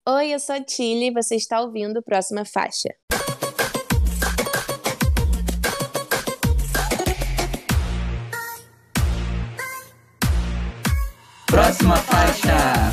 Oi, eu sou a Tilly e você está ouvindo Próxima Faixa. Próxima Faixa!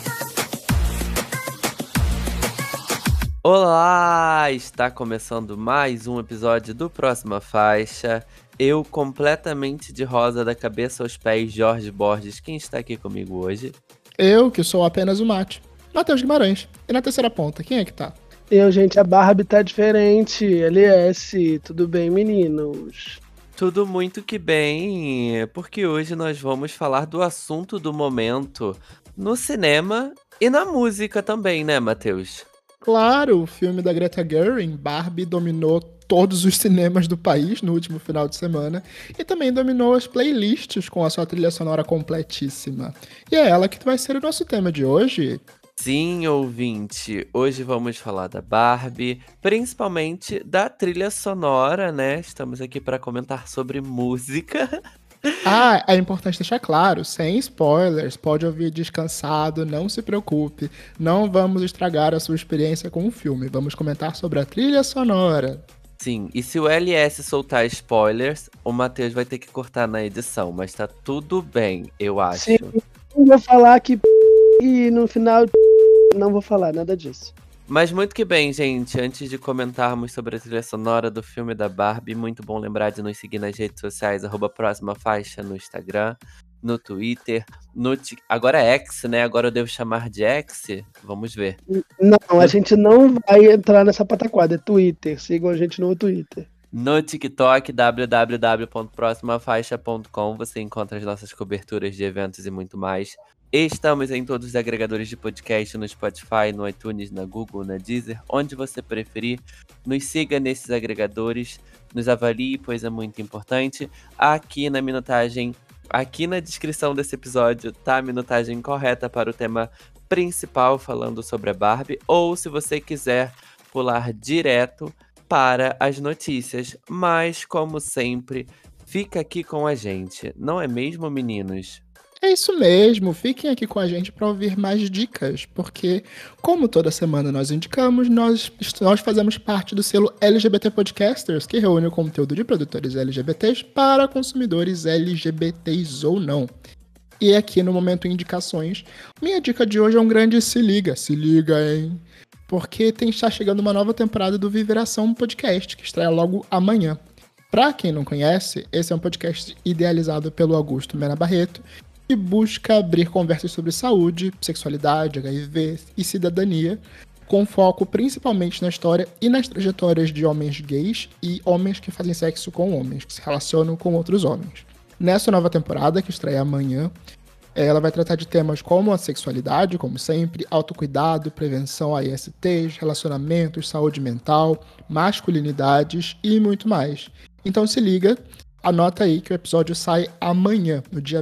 Olá! Está começando mais um episódio do Próxima Faixa. Eu, completamente de rosa da cabeça aos pés, Jorge Borges. Quem está aqui comigo hoje? Eu, que sou apenas o mate. Matheus Guimarães. E na terceira ponta, quem é que tá? Gente, a Barbie tá diferente. LS, tudo bem, meninos? Tudo muito que bem, porque hoje nós vamos falar do assunto do momento no cinema e na música também, né, Matheus? Claro, o filme da Greta Gerwig, Barbie, dominou todos os cinemas do país no último final de semana e também dominou as playlists com a sua trilha sonora completíssima. E é ela que vai ser o nosso tema de hoje. Sim, ouvinte, hoje vamos falar da Barbie, principalmente da trilha sonora, né? Estamos aqui para comentar sobre música. É importante deixar claro, sem spoilers, pode ouvir descansado, não se preocupe. Não vamos estragar a sua experiência com o filme, vamos comentar sobre a trilha sonora. Sim, e se o LS soltar spoilers, o Matheus vai ter que cortar na edição, mas tá tudo bem, eu acho. Sim, eu vou falar que e no final não vou falar nada disso. Mas muito que bem, gente. Antes de comentarmos sobre a trilha sonora do filme da Barbie, muito bom lembrar de nos seguir nas redes sociais, @Próxima Faixa no Instagram, no Twitter, agora é X, né? Agora eu devo chamar de X? Vamos ver. Não, a gente não vai entrar nessa pataquada, é Twitter. Sigam a gente no Twitter. No TikTok, www.proximafaixa.com, você encontra as nossas coberturas de eventos e muito mais. Estamos em todos os agregadores de podcast, no Spotify, no iTunes, na Google, na Deezer, onde você preferir. Nos siga nesses agregadores, nos avalie, pois é muito importante. Aqui na minutagem, aqui na descrição desse episódio, tá a minutagem correta para o tema principal, falando sobre a Barbie. Ou se você quiser pular direto para as notícias. Mas, como sempre, fica aqui com a gente. Não é mesmo, meninos? É isso mesmo, fiquem aqui com a gente para ouvir mais dicas, porque, como toda semana nós indicamos, nós fazemos parte do selo LGBT Podcasters, que reúne o conteúdo de produtores LGBTs para consumidores LGBTs ou não. E aqui no Momento Indicações, minha dica de hoje é um grande se liga, hein? Porque está chegando uma nova temporada do Viveração Podcast, que estreia logo amanhã. Para quem não conhece, esse é um podcast idealizado pelo Augusto Mena Barreto, que busca abrir conversas sobre saúde, sexualidade, HIV e cidadania, com foco principalmente na história e nas trajetórias de homens gays e homens que fazem sexo com homens, que se relacionam com outros homens. Nessa nova temporada, que estreia amanhã, ela vai tratar de temas como a sexualidade, como sempre, autocuidado, prevenção a ISTs, relacionamentos, saúde mental, masculinidades e muito mais. Então se liga, anota aí que o episódio sai amanhã, no dia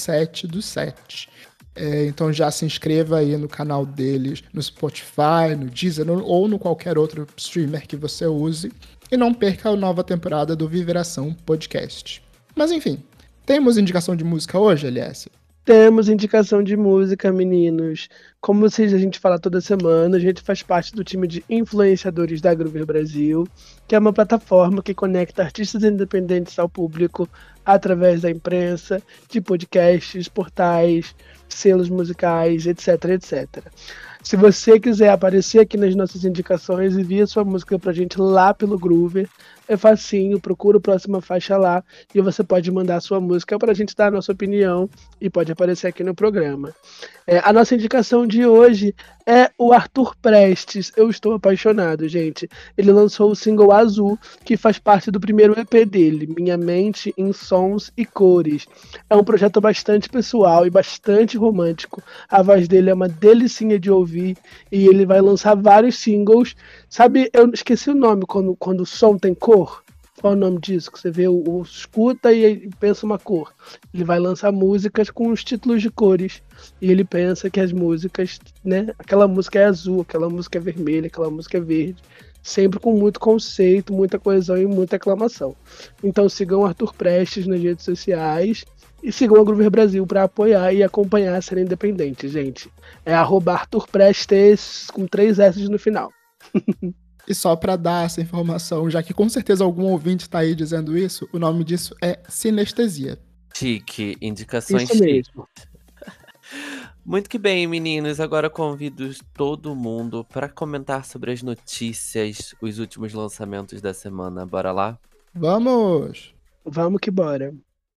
27/7. Então já se inscreva aí no canal deles, no Spotify, no Deezer ou no qualquer outro streamer que você use. E não perca a nova temporada do Viveração Podcast. Mas enfim, temos indicação de música hoje, LS? Temos indicação de música, meninos. Como a gente fala toda semana, a gente faz parte do time de influenciadores da Groover Brasil, que é uma plataforma que conecta artistas independentes ao público através da imprensa, de podcasts, portais, selos musicais, etc, etc. Se você quiser aparecer aqui nas nossas indicações, envia sua música pra gente lá pelo Groover. É facinho, procura o Próxima Faixa lá e você pode mandar a sua música pra gente dar a nossa opinião e pode aparecer aqui no programa. A nossa indicação de hoje é o Arthur Prestes. Eu estou apaixonado, gente. Ele lançou o single Azul, que faz parte do primeiro EP dele, Minha Mente em Sons e Cores. É um projeto bastante pessoal e bastante romântico. A voz dele é uma delicinha de ouvir e ele vai lançar vários singles. Sabe, eu esqueci o nome quando o som tem cor. Qual é o nome disso? Que você vê, escuta e pensa uma cor. Ele vai lançar músicas com os títulos de cores. E ele pensa que as músicas, né? Aquela música é azul, aquela música é vermelha, aquela música é verde. Sempre com muito conceito, muita coesão e muita aclamação. Então sigam o Arthur Prestes nas redes sociais. E sigam a Groover Brasil para apoiar e acompanhar a cena independente, gente. É @ArthurPrestes com 3 S no final. E só pra dar essa informação, já que com certeza algum ouvinte tá aí dizendo isso, o nome disso é sinestesia. Chique, indicações Isso chiques. mesmo. Muito que bem, meninos. Agora convido todo mundo para comentar sobre as notícias, os últimos lançamentos da semana. Bora lá? Vamos! Vamos que bora.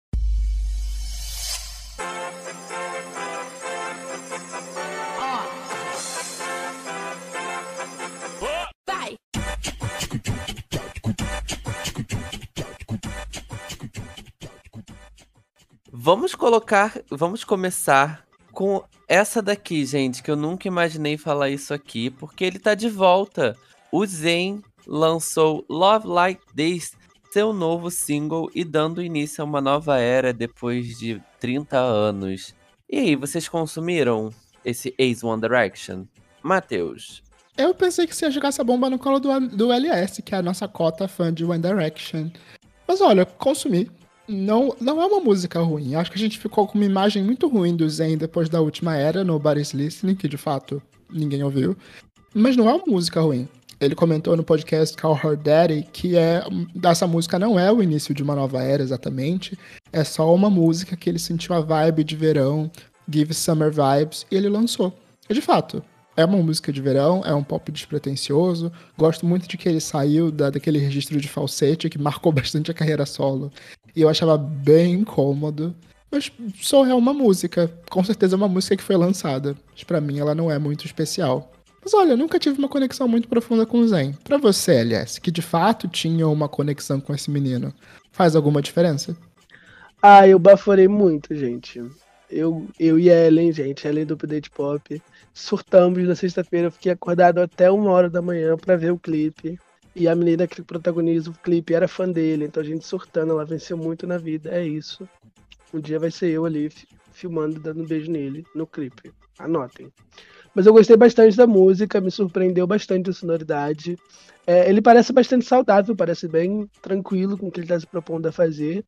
Vai! Vamos começar com essa daqui, gente, que eu nunca imaginei falar isso aqui, porque ele tá de volta. O Zayn lançou Love Like This, seu novo single, e dando início a uma nova era depois de 30 anos. E aí, vocês consumiram esse Ace One Direction? Matheus. Eu pensei que você ia jogar essa bomba no colo do LS, que é a nossa cota fã de One Direction. Mas olha, consumi. Não é uma música ruim. Acho que a gente ficou com uma imagem muito ruim do Zayn depois da última era, Nobody's Listening, que de fato ninguém ouviu. Mas não é uma música ruim. Ele comentou no podcast Call Her Daddy que essa música não é o início de uma nova era exatamente. É só uma música que ele sentiu a vibe de verão, Give Summer Vibes, e ele lançou. E de fato, é uma música de verão, é um pop despretensioso. Gosto muito de que ele saiu daquele registro de falsete que marcou bastante a carreira solo. E eu achava bem incômodo. Mas só é uma música. Com certeza é uma música que foi lançada. Mas pra mim ela não é muito especial. Mas olha, eu nunca tive uma conexão muito profunda com o Zayn. Pra você, LS, que de fato tinha uma conexão com esse menino, faz alguma diferença? Ah, eu baforei muito, gente. Eu e a Ellen, gente, Ellen do Update Pop, surtamos na sexta-feira. Eu fiquei acordado até 1h da manhã pra ver o clipe. E a menina que protagoniza o clipe era fã dele, então a gente surtando, ela venceu muito na vida, é isso. Um dia vai ser eu ali filmando, dando um beijo nele, no clipe. Anotem. Mas eu gostei bastante da música, me surpreendeu bastante a sonoridade. Ele parece bastante saudável, parece bem tranquilo com o que ele está se propondo a fazer.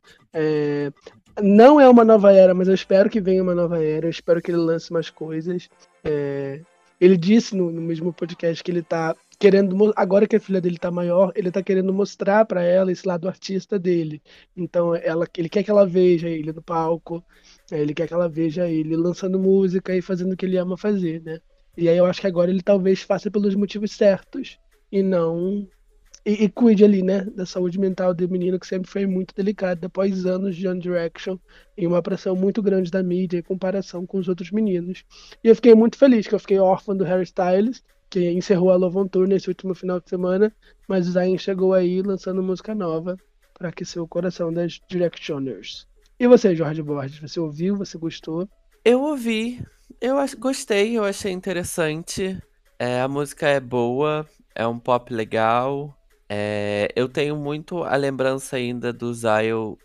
Não é uma nova era, mas eu espero que venha uma nova era, eu espero que ele lance mais coisas. Ele disse no mesmo podcast que ele tá querendo, agora que a filha dele tá maior, ele tá querendo mostrar para ela esse lado artista dele. Então ele quer que ela veja ele no palco, ele quer que ela veja ele lançando música e fazendo o que ele ama fazer, né? E aí eu acho que agora ele talvez faça pelos motivos certos e não... E cuide ali, né, da saúde mental do menino, que sempre foi muito delicada após anos de One Direction e uma pressão muito grande da mídia em comparação com os outros meninos. E eu fiquei muito feliz, que eu fiquei órfã do Harry Styles, que encerrou a Love on Tour nesse último final de semana, mas o Zayn chegou aí lançando música nova para aquecer o coração das Directioners. E você, Jorge Borges, você ouviu, você gostou? Eu ouvi, gostei, eu achei interessante. A música é boa, é um pop legal. Eu tenho muito a lembrança ainda do Zayn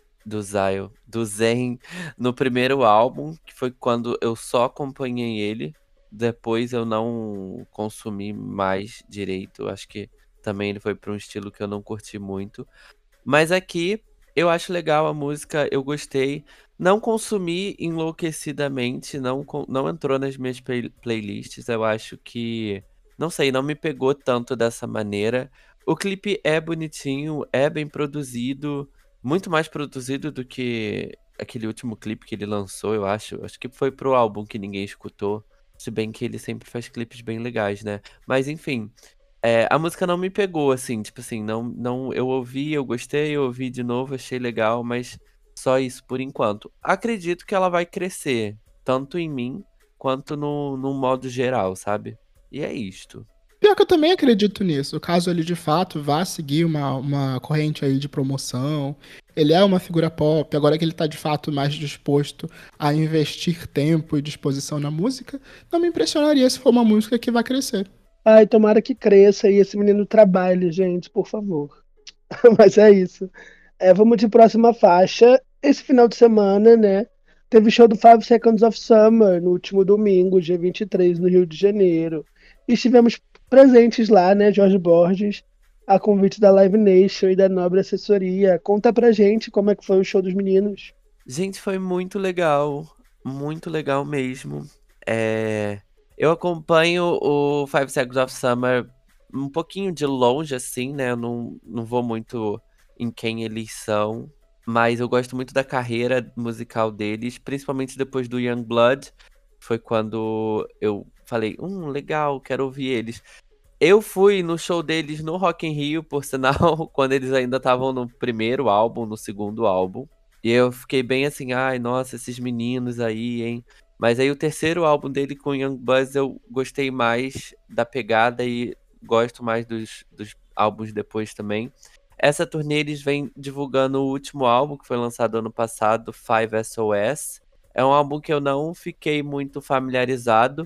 no primeiro álbum, que foi quando eu só acompanhei ele. Depois eu não consumi mais direito. Acho que também ele foi para um estilo que eu não curti muito. Mas aqui eu acho legal a música, eu gostei. Não consumi enlouquecidamente, não entrou nas minhas playlists. Eu acho que, não sei, não me pegou tanto dessa maneira. O clipe é bonitinho, é bem produzido, muito mais produzido do que aquele último clipe que ele lançou, eu acho. Acho que foi pro álbum que ninguém escutou. Se bem que ele sempre faz clipes bem legais, né? Mas enfim, a música não me pegou, assim, tipo assim, não, eu ouvi, eu gostei, eu ouvi de novo, achei legal, mas só isso por enquanto. Acredito que ela vai crescer, tanto em mim, quanto no modo geral, sabe? E é isto. Pior que eu também acredito nisso. Caso ele de fato vá seguir uma corrente aí de promoção, ele é uma figura pop, agora que ele tá de fato mais disposto a investir tempo e disposição na música, não me impressionaria se for uma música que vai crescer. Ai, tomara que cresça e esse menino trabalhe, gente, por favor. Mas é isso. Vamos de próxima faixa. Esse final de semana, né, teve show do 5 Seconds of Summer no último domingo, dia 23, no Rio de Janeiro. E estivemos presentes lá, né, Jorge Borges, a convite da Live Nation e da Nobre Assessoria. Conta pra gente como é que foi o show dos meninos. Gente, foi muito legal mesmo. Eu acompanho o Five Seconds of Summer um pouquinho de longe, assim, né? Eu não vou muito em quem eles são, mas eu gosto muito da carreira musical deles, principalmente depois do Youngblood. Foi quando eu falei, legal, quero ouvir eles. Eu fui no show deles no Rock in Rio, por sinal, quando eles ainda estavam no primeiro álbum, no segundo álbum. E eu fiquei bem assim, ai, nossa, esses meninos aí, hein? Mas aí o terceiro álbum dele com Young Buzz eu gostei mais da pegada e gosto mais dos álbuns depois também. Essa turnê eles vêm divulgando o último álbum, que foi lançado ano passado, 5SOS. É um álbum que eu não fiquei muito familiarizado.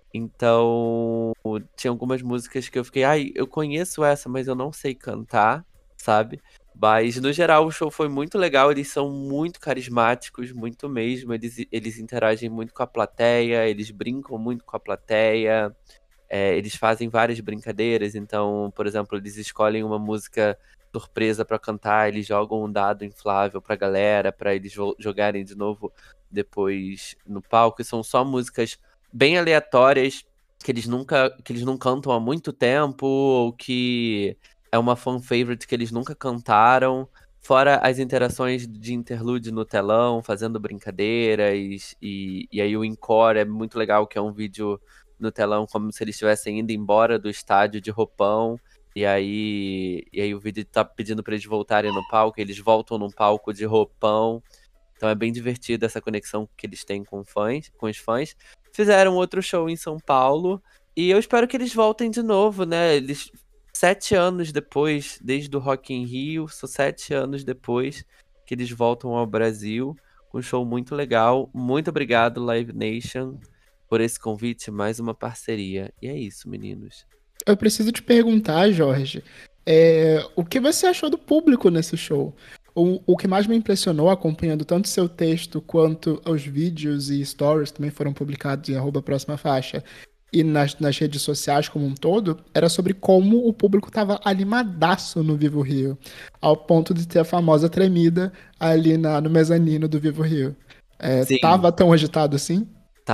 Então, tinha algumas músicas que eu fiquei, ai, eu conheço essa, mas eu não sei cantar, sabe? Mas, no geral, o show foi muito legal. Eles são muito carismáticos, muito mesmo. Eles interagem muito com a plateia, eles brincam muito com a plateia. Eles fazem várias brincadeiras. Então, por exemplo, eles escolhem uma música surpresa pra cantar, eles jogam um dado inflável pra galera, pra eles jogarem de novo depois no palco. E são só músicas bem aleatórias que eles não cantam há muito tempo, ou que é uma fan favorite que eles nunca cantaram. Fora as interações de interlude no telão, fazendo brincadeiras, e aí o encore é muito legal, que é um vídeo no telão como se eles estivessem indo embora do estádio de roupão. E aí o vídeo tá pedindo pra eles voltarem no palco, eles voltam num palco de roupão. Então é bem divertido essa conexão que eles têm com os fãs. Fizeram outro show em São Paulo e eu espero que eles voltem de novo, né? Eles 7 anos depois, desde o Rock in Rio, são 7 anos depois que eles voltam ao Brasil, com um show muito legal. Muito obrigado, Live Nation, por esse convite, mais uma parceria. E é isso, meninos. Eu preciso te perguntar, Jorge, o que você achou do público nesse show? O que mais me impressionou, acompanhando tanto seu texto quanto os vídeos e stories também foram publicados em @próximafaixa e nas redes sociais como um todo, era sobre como o público estava animadaço no Vivo Rio, ao ponto de ter a famosa tremida ali no mezanino do Vivo Rio. Sim. Tava tão agitado assim?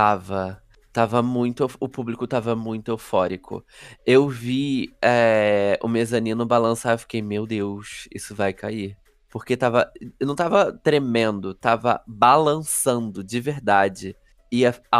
O público tava muito eufórico. Eu vi o mezanino balançar e fiquei, meu Deus, isso vai cair. Porque não tava tremendo, tava balançando de verdade. E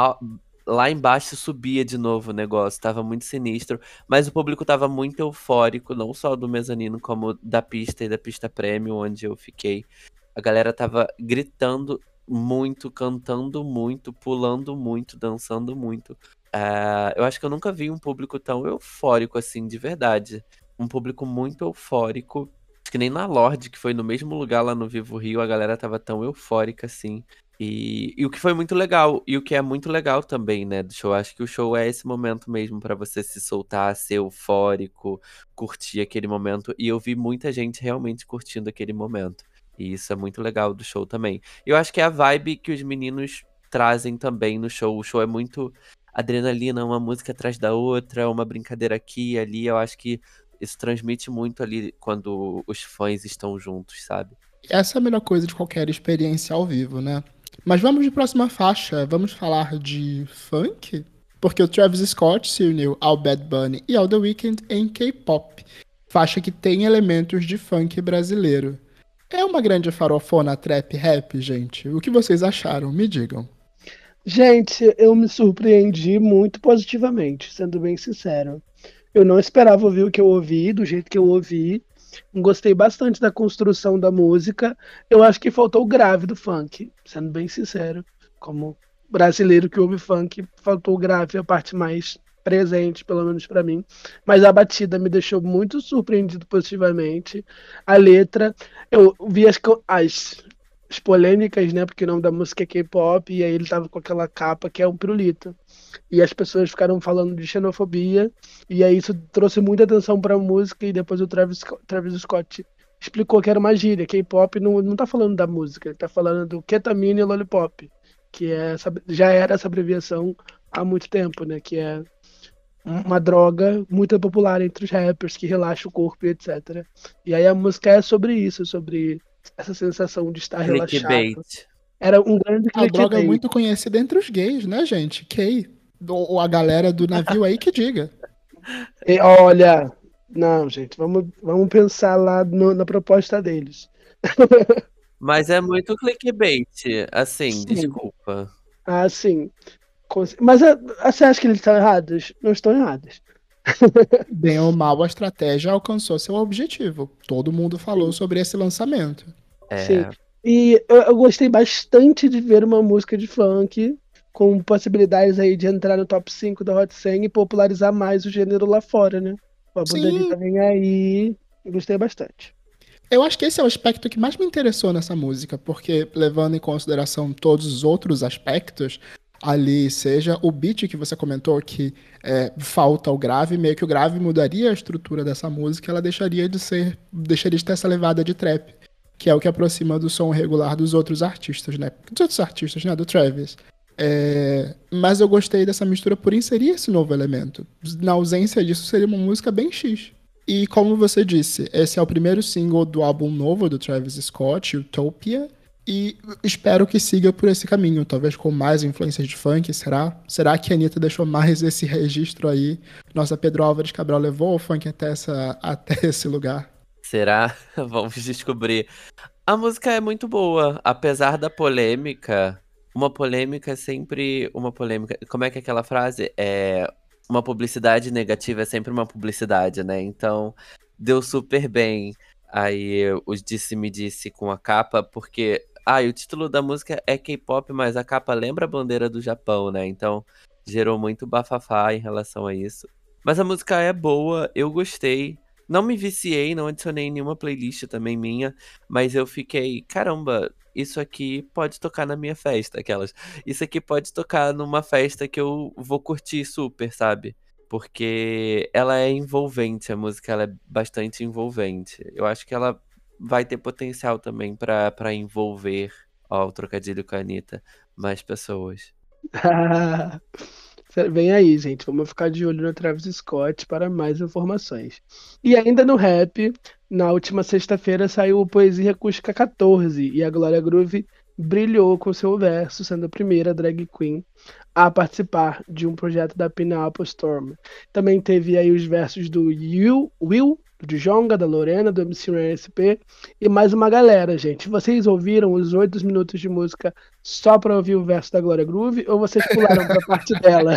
lá embaixo subia de novo o negócio, tava muito sinistro. Mas o público tava muito eufórico, não só do mezanino, como da pista e da pista premium, onde eu fiquei. A galera tava gritando muito, cantando muito, pulando muito, dançando muito. Eu acho que eu nunca vi um público tão eufórico assim, de verdade. Um público muito eufórico. Acho que nem na Lorde, que foi no mesmo lugar lá no Vivo Rio, a galera tava tão eufórica assim. E o que foi muito legal, e o que é muito legal também, né, do show. Acho que o show é esse momento mesmo pra você se soltar, ser eufórico, curtir aquele momento. E eu vi muita gente realmente curtindo aquele momento. E isso é muito legal do show também. Eu acho que é a vibe que os meninos trazem também no show. O show é muito adrenalina, uma música atrás da outra, uma brincadeira aqui e ali. Eu acho que isso transmite muito ali quando os fãs estão juntos, sabe? Essa é a melhor coisa de qualquer experiência ao vivo, né? Mas vamos de próxima faixa. Vamos falar de funk? Porque o Travis Scott se uniu ao Bad Bunny e ao The Weeknd em K-pop. Faixa que tem elementos de funk brasileiro. É uma grande farofona trap rap, gente? O que vocês acharam? Me digam. Gente, eu me surpreendi muito positivamente, sendo bem sincero. Eu não esperava ouvir o que eu ouvi, do jeito que eu ouvi. Gostei bastante da construção da música. Eu acho que faltou o grave do funk, sendo bem sincero. Como brasileiro que ouve funk, faltou o grave, a parte mais presente, pelo menos pra mim. Mas a batida me deixou muito surpreendido positivamente. A letra, eu vi as polêmicas, né? Porque o nome da música é K-pop, e aí ele tava com aquela capa que é um pirulito. E as pessoas ficaram falando de xenofobia, e aí isso trouxe muita atenção pra música, e depois o Travis Scott explicou que era uma gíria. K-pop não tá falando da música, ele tá falando do ketamine e lollipop, que já era essa abreviação há muito tempo, né? Que é uma droga muito popular entre os rappers, que relaxa o corpo e etc. E aí a música é sobre isso, sobre essa sensação de estar relaxado. Clickbait. Era um grande A droga é clickbait. muito conhecida entre os gays, né, gente? Gay. Ou a galera do navio aí que diga. E, olha, não, gente, vamos pensar lá na proposta deles. Mas é muito clickbait, assim, Sim. desculpa. Ah, sim. Mas você acha que eles estão errados? Não estão errados. Bem ou mal, a estratégia alcançou seu objetivo. Todo mundo falou sobre esse lançamento. Sim. É, E eu gostei bastante de ver uma música de funk com possibilidades aí de entrar no top 5 da Hot 100 e popularizar mais o gênero lá fora, né? A banda Sim, Anitta vem aí. Eu gostei bastante. eu acho que esse é o aspecto que mais me interessou nessa música, porque levando em consideração todos os outros aspectos, ali seja o beat que você comentou, que falta o grave, meio que o grave mudaria a estrutura dessa música, ela deixaria de ter essa levada de trap, que é o que aproxima do som regular dos outros artistas, né? Dos outros artistas, né? Do Travis. Mas eu gostei dessa mistura por inserir esse novo elemento. Na ausência disso, seria uma música bem X. E como você disse, esse é o primeiro single do álbum novo do Travis Scott, Utopia, e espero que siga por esse caminho, talvez com mais influências de funk, será? Será que a Anitta deixou mais esse registro aí? Nossa Pedro Álvares Cabral levou o funk até esse lugar? será? Vamos descobrir. A música é muito boa, apesar da polêmica. Uma polêmica é sempre uma polêmica. Como é que é aquela frase? Uma publicidade negativa é sempre uma publicidade, né? Então, deu super bem aí os disse-me-disse com a capa, porque o título da música é K-pop, mas a capa lembra a bandeira do Japão, né? Então, gerou muito bafafá em relação a isso. Mas a música é boa, eu gostei. Não me viciei, não adicionei nenhuma playlist também minha, mas eu fiquei, caramba, isso aqui pode tocar na minha festa, aquelas. Isso aqui pode tocar numa festa que eu vou curtir super, sabe? Porque ela é envolvente, a música ela é bastante envolvente. Eu acho que ela vai ter potencial também pra envolver, ó, o trocadilho com a Anitta, mais pessoas. Vem aí, gente. Vamos ficar de olho no Travis Scott para mais informações. E ainda no rap, na última sexta-feira saiu o Poesia Acústica 14 e a Glória Groove brilhou com seu verso, sendo a primeira drag queen a participar de um projeto da Pineapple Storm. Também teve aí os versos do Will, do Djonga, da Lorena, do MC Ren SP e mais uma galera, gente. Vocês ouviram os 8 minutos de música só para ouvir o verso da Glória Groove ou vocês pularam para a parte dela?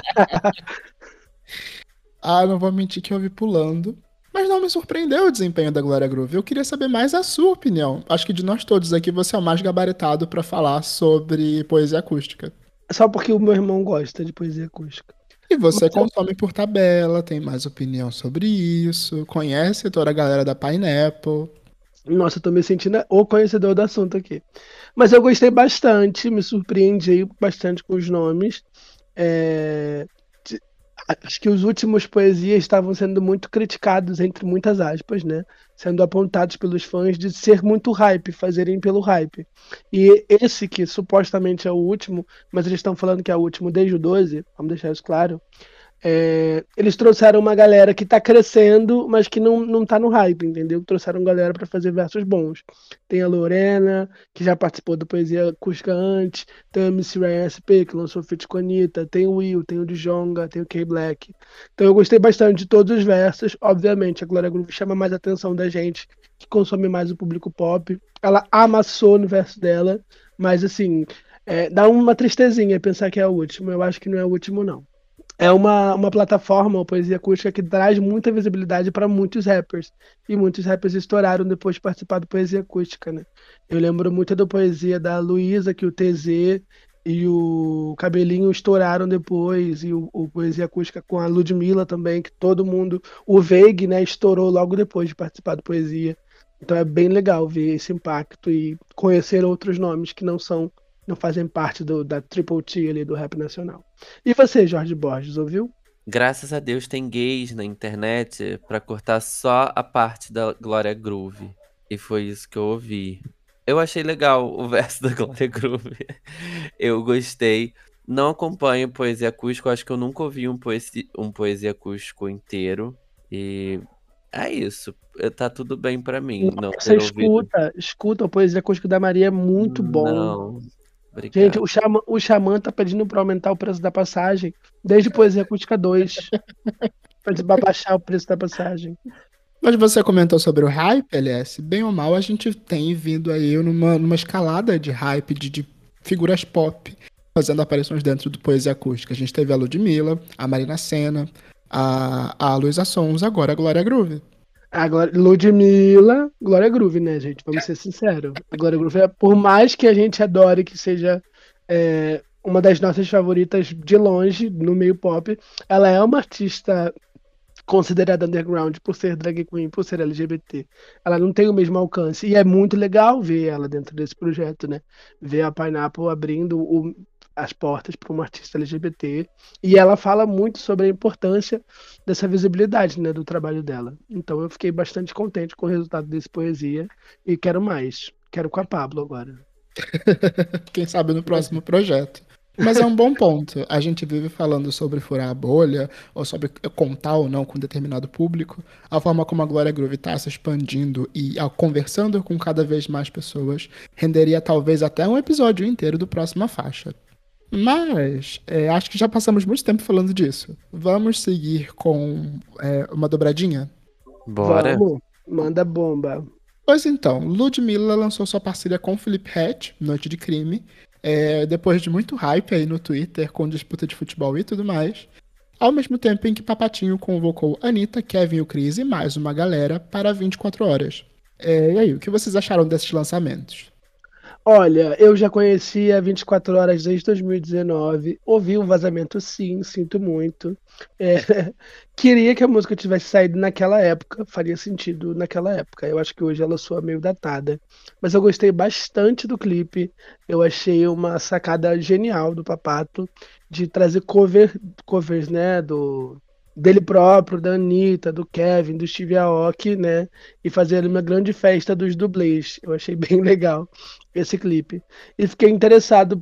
Não vou mentir que eu vi pulando. Mas não me surpreendeu o desempenho da Glória Groove. Eu queria saber mais a sua opinião. Acho que de nós todos aqui você é o mais gabaritado para falar sobre poesia acústica. Só porque o meu irmão gosta de poesia acústica. E você consome por tabela, tem mais opinião sobre isso, conhece toda a galera da Pineapple. Nossa, eu tô me sentindo o conhecedor do assunto aqui. Mas eu gostei bastante, me surpreendi bastante com os nomes. Acho que os últimos poesias estavam sendo muito criticados, entre muitas aspas, né? Sendo apontados pelos fãs de ser muito hype, fazerem pelo hype. E esse que supostamente é o último, mas eles estão falando que é o último desde o 12, vamos deixar isso claro. Eles trouxeram uma galera que tá crescendo, mas que não tá no hype, entendeu? Trouxeram galera para fazer versos bons. Tem a Lorena, que já participou do Poesia Acústica antes, tem o MC Ren SP, que lançou feat com a Anitta, tem o Will, tem o Djonga, tem o K-Black. Então eu gostei bastante de todos os versos. Obviamente, a Glória Groove chama mais a atenção da gente, que consome mais o público pop. Ela amassou no verso dela, mas assim, dá uma tristezinha pensar que é o último. Eu acho que não é o último, não. É uma plataforma, uma poesia acústica que traz muita visibilidade para muitos rappers. E muitos rappers estouraram depois de participar do Poesia Acústica, né? Eu lembro muito da poesia da Luísa, que o TZ e o Cabelinho estouraram depois. E o Poesia Acústica com a Ludmilla também, que todo mundo... O Veig, né, estourou logo depois de participar do Poesia. Então é bem legal ver esse impacto e conhecer outros nomes que não fazem parte da Triple T ali do rap nacional. E você, Jorge Borges, ouviu? Graças a Deus tem gays na internet pra cortar só a parte da Glória Groove. E foi isso que eu ouvi. Eu achei legal o verso da Glória Groove. Eu gostei. Não acompanho poesia acústica. Eu acho que eu nunca ouvi um poesia acústico inteiro. E é isso. Tá tudo bem pra mim. Não Você ter ouvido. escuta a poesia acústica da Maria, é muito bom. Não. Obrigado. Gente, o Xamã tá pedindo pra aumentar o preço da passagem desde Poesia Acústica 2. Pra baixar o preço da passagem. Mas você comentou sobre o hype, LS. Bem ou mal, a gente tem vindo aí numa escalada de hype de figuras pop fazendo aparições dentro do Poesia Acústica. A gente teve a Ludmilla, a Marina Sena, a Luísa Sons, agora a Glória Groove. Agora, Ludmilla, Glória Groove, né, gente? Vamos ser sinceros. A Glória Groove, por mais que a gente adore que seja uma das nossas favoritas de longe no meio pop, ela é uma artista considerada underground por ser drag queen, por ser LGBT. Ela não tem o mesmo alcance. E é muito legal ver ela dentro desse projeto, né? Ver a Pineapple abrindo as portas para uma artista LGBT. E ela fala muito sobre a importância dessa visibilidade, né, do trabalho dela. Então eu fiquei bastante contente com o resultado desse Poesia e quero mais. Quero com a Pablo agora. Quem sabe no próximo projeto. Mas é um bom ponto. A gente vive falando sobre furar a bolha, ou sobre contar ou não com determinado público. A forma como a Glória Groove está se expandindo e conversando com cada vez mais pessoas renderia talvez até um episódio inteiro do Próxima Faixa. Mas acho que já passamos muito tempo falando disso. Vamos seguir com uma dobradinha? Bora. Vamos, manda bomba. Pois então, Ludmilla lançou sua parceria com Felipe Ret, Noite de Crime, depois de muito hype aí no Twitter, com disputa de futebol e tudo mais, ao mesmo tempo em que Papatinho convocou Anitta, Kevin e o Cris e mais uma galera para 24 horas. E aí, o que vocês acharam desses lançamentos? Olha, eu já conhecia 24 Horas desde 2019, ouvi o vazamento sim, sinto muito. Queria que a música tivesse saído naquela época, faria sentido naquela época. Eu acho que hoje ela soa meio datada. Mas eu gostei bastante do clipe, eu achei uma sacada genial do Papato de trazer covers, né, dele próprio, da Anitta, do Kevin, do Steve Aoki, né, e fazer uma grande festa dos dublês. Eu achei bem legal esse clipe. E fiquei interessado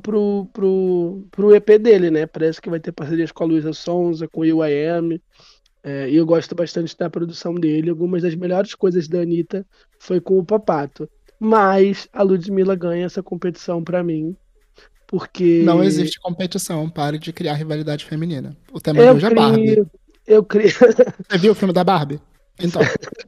pro EP dele, né? Parece que vai ter parcerias com a Luísa Sonza, com o will.i.am. E eu gosto bastante da produção dele. Algumas das melhores coisas da Anitta foi com o Papato. Mas a Ludmilla ganha essa competição pra mim. Porque. Não existe competição, pare de criar rivalidade feminina. O tema de hoje é Barbie. Eu crio. Você viu o filme da Barbie? Então.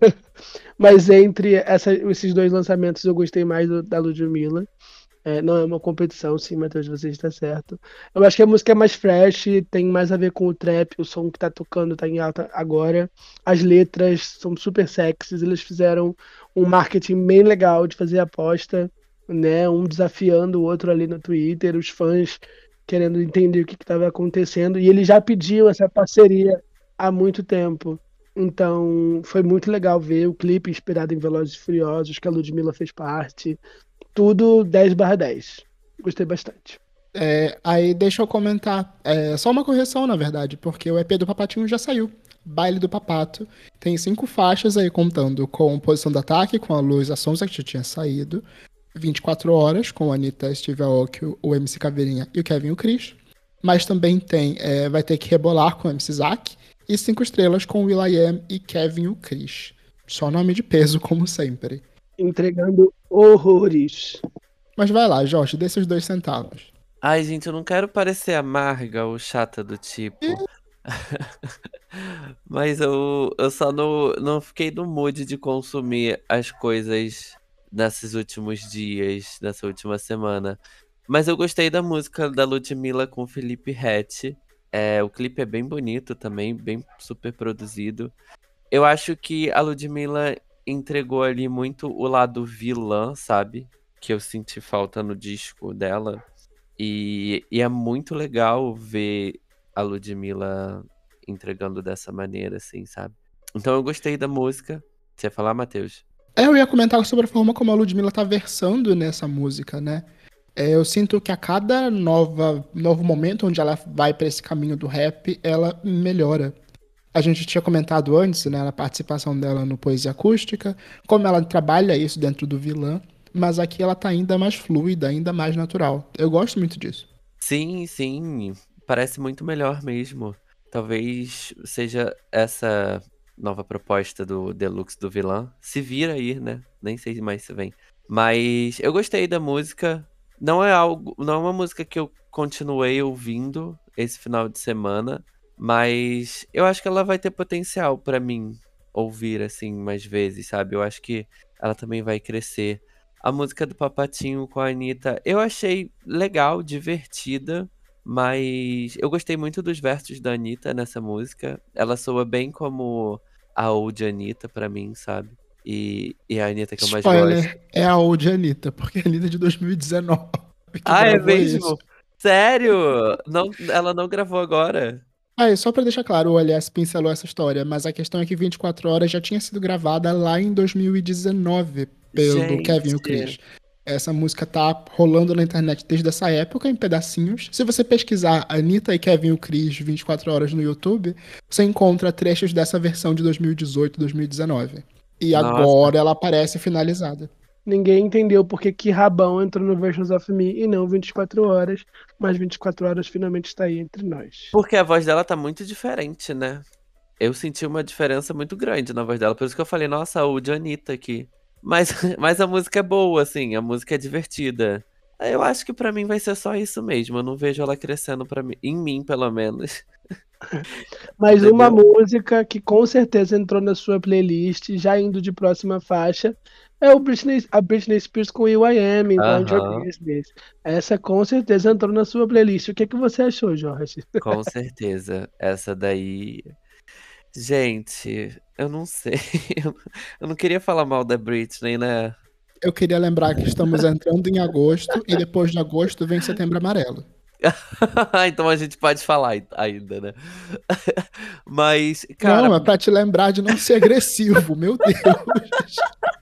Mas entre esses dois lançamentos eu gostei mais da Ludmilla. Não é uma competição, sim, Matheus, você está certo. Eu acho que a música é mais fresh, tem mais a ver com o trap, o som que tá tocando tá em alta agora. As letras são super sexys, eles fizeram um marketing bem legal de fazer aposta, né? Um desafiando o outro ali no Twitter, os fãs querendo entender o que estava acontecendo. E eles já pediam essa parceria há muito tempo. Então, foi muito legal ver o clipe inspirado em Velozes e Furiosos, que a Ludmilla fez parte. Tudo 10/10. Gostei bastante. Aí deixa eu comentar. Só uma correção, na verdade, porque o EP do Papatinho já saiu. Baile do Papato. Tem 5 faixas aí, contando com Posição de Ataque, com a Luísa Sonza, que já tinha saído. 24 Horas, com a Anitta, Steve Aoki, o MC Caveirinha e o Kevin e o Cris. Mas também Vai Ter Que Rebolar, com o MC Zack. E 5 Estrelas com will.i.am e Kevin e o Cris. Só nome de peso, como sempre. Entregando horrores. Mas vai lá, Jorge, desses 2 centavos. Ai, gente, eu não quero parecer amarga ou chata do tipo. Mas eu só não fiquei no mood de consumir as coisas nesses últimos dias, nessa última semana. Mas eu gostei da música da Ludmilla com Felipe Ret. O clipe é bem bonito também, bem super produzido. Eu acho que a Ludmilla entregou ali muito o lado vilã, sabe? Que eu senti falta no disco dela. E é muito legal ver a Ludmilla entregando dessa maneira, assim, sabe? Então eu gostei da música. Você ia falar, Matheus? Eu ia comentar sobre a forma como a Ludmilla tá versando nessa música, né? Eu sinto que a cada novo momento onde ela vai pra esse caminho do rap, ela melhora. A gente tinha comentado antes, né, na participação dela no Poesia Acústica, como ela trabalha isso dentro do vilã, mas aqui ela tá ainda mais fluida, ainda mais natural. Eu gosto muito disso. Sim, sim. Parece muito melhor mesmo. Talvez seja essa nova proposta do Deluxe do vilã. Se vira aí, né? Nem sei mais se vem. Mas eu gostei da música. não é uma música que eu continuei ouvindo esse final de semana, mas eu acho que ela vai ter potencial pra mim ouvir assim mais vezes, sabe? Eu acho que ela também vai crescer. A música do Papatinho com a Anitta, eu achei legal, divertida, mas eu gostei muito dos versos da Anitta nessa música. Ela soa bem como a old Anitta pra mim, sabe? E a Anitta que eu mais gosto. Spoiler, é a old Anitta, porque a Anitta é de 2019 que Ah, é gravou isso. mesmo? Sério? Não, ela não gravou agora? Ah, e só pra deixar claro, o LS pincelou essa história, mas a questão é que 24 Horas já tinha sido gravada lá em 2019 pelo Kevin e o Chris. Gente, Essa música tá rolando na internet desde essa época, em pedacinhos. Se você pesquisar Anitta e Kevin e o Chris 24 Horas no YouTube, você encontra trechos dessa versão de 2018, 2019. E nossa, agora ela aparece finalizada. Ninguém entendeu por que Rabão entrou no Versions of Me e não 24 horas, mas 24 horas finalmente está aí entre nós. porque a voz dela tá muito diferente, né? Eu senti uma diferença muito grande na voz dela, por isso que eu falei, nossa, o de Anitta aqui. Mas, mas a música é boa, assim, a música é divertida. Eu acho que pra mim vai ser só isso mesmo, eu não vejo ela crescendo para mim, em mim pelo menos. Mas uma Entendeu? música que com certeza entrou na sua playlist, já indo de próxima faixa, é a Britney Spears com will.i.am, Mind Your Aham, Business. Essa com certeza entrou na sua playlist. O que você achou, Jorge? com certeza. Essa daí. Gente, eu não sei. Eu não queria falar mal da Britney, né? Eu queria lembrar que estamos entrando em agosto e depois de agosto vem Setembro Amarelo. Então a gente pode falar ainda, né? Mas, cara, Não, é pra te lembrar de não ser agressivo, meu Deus.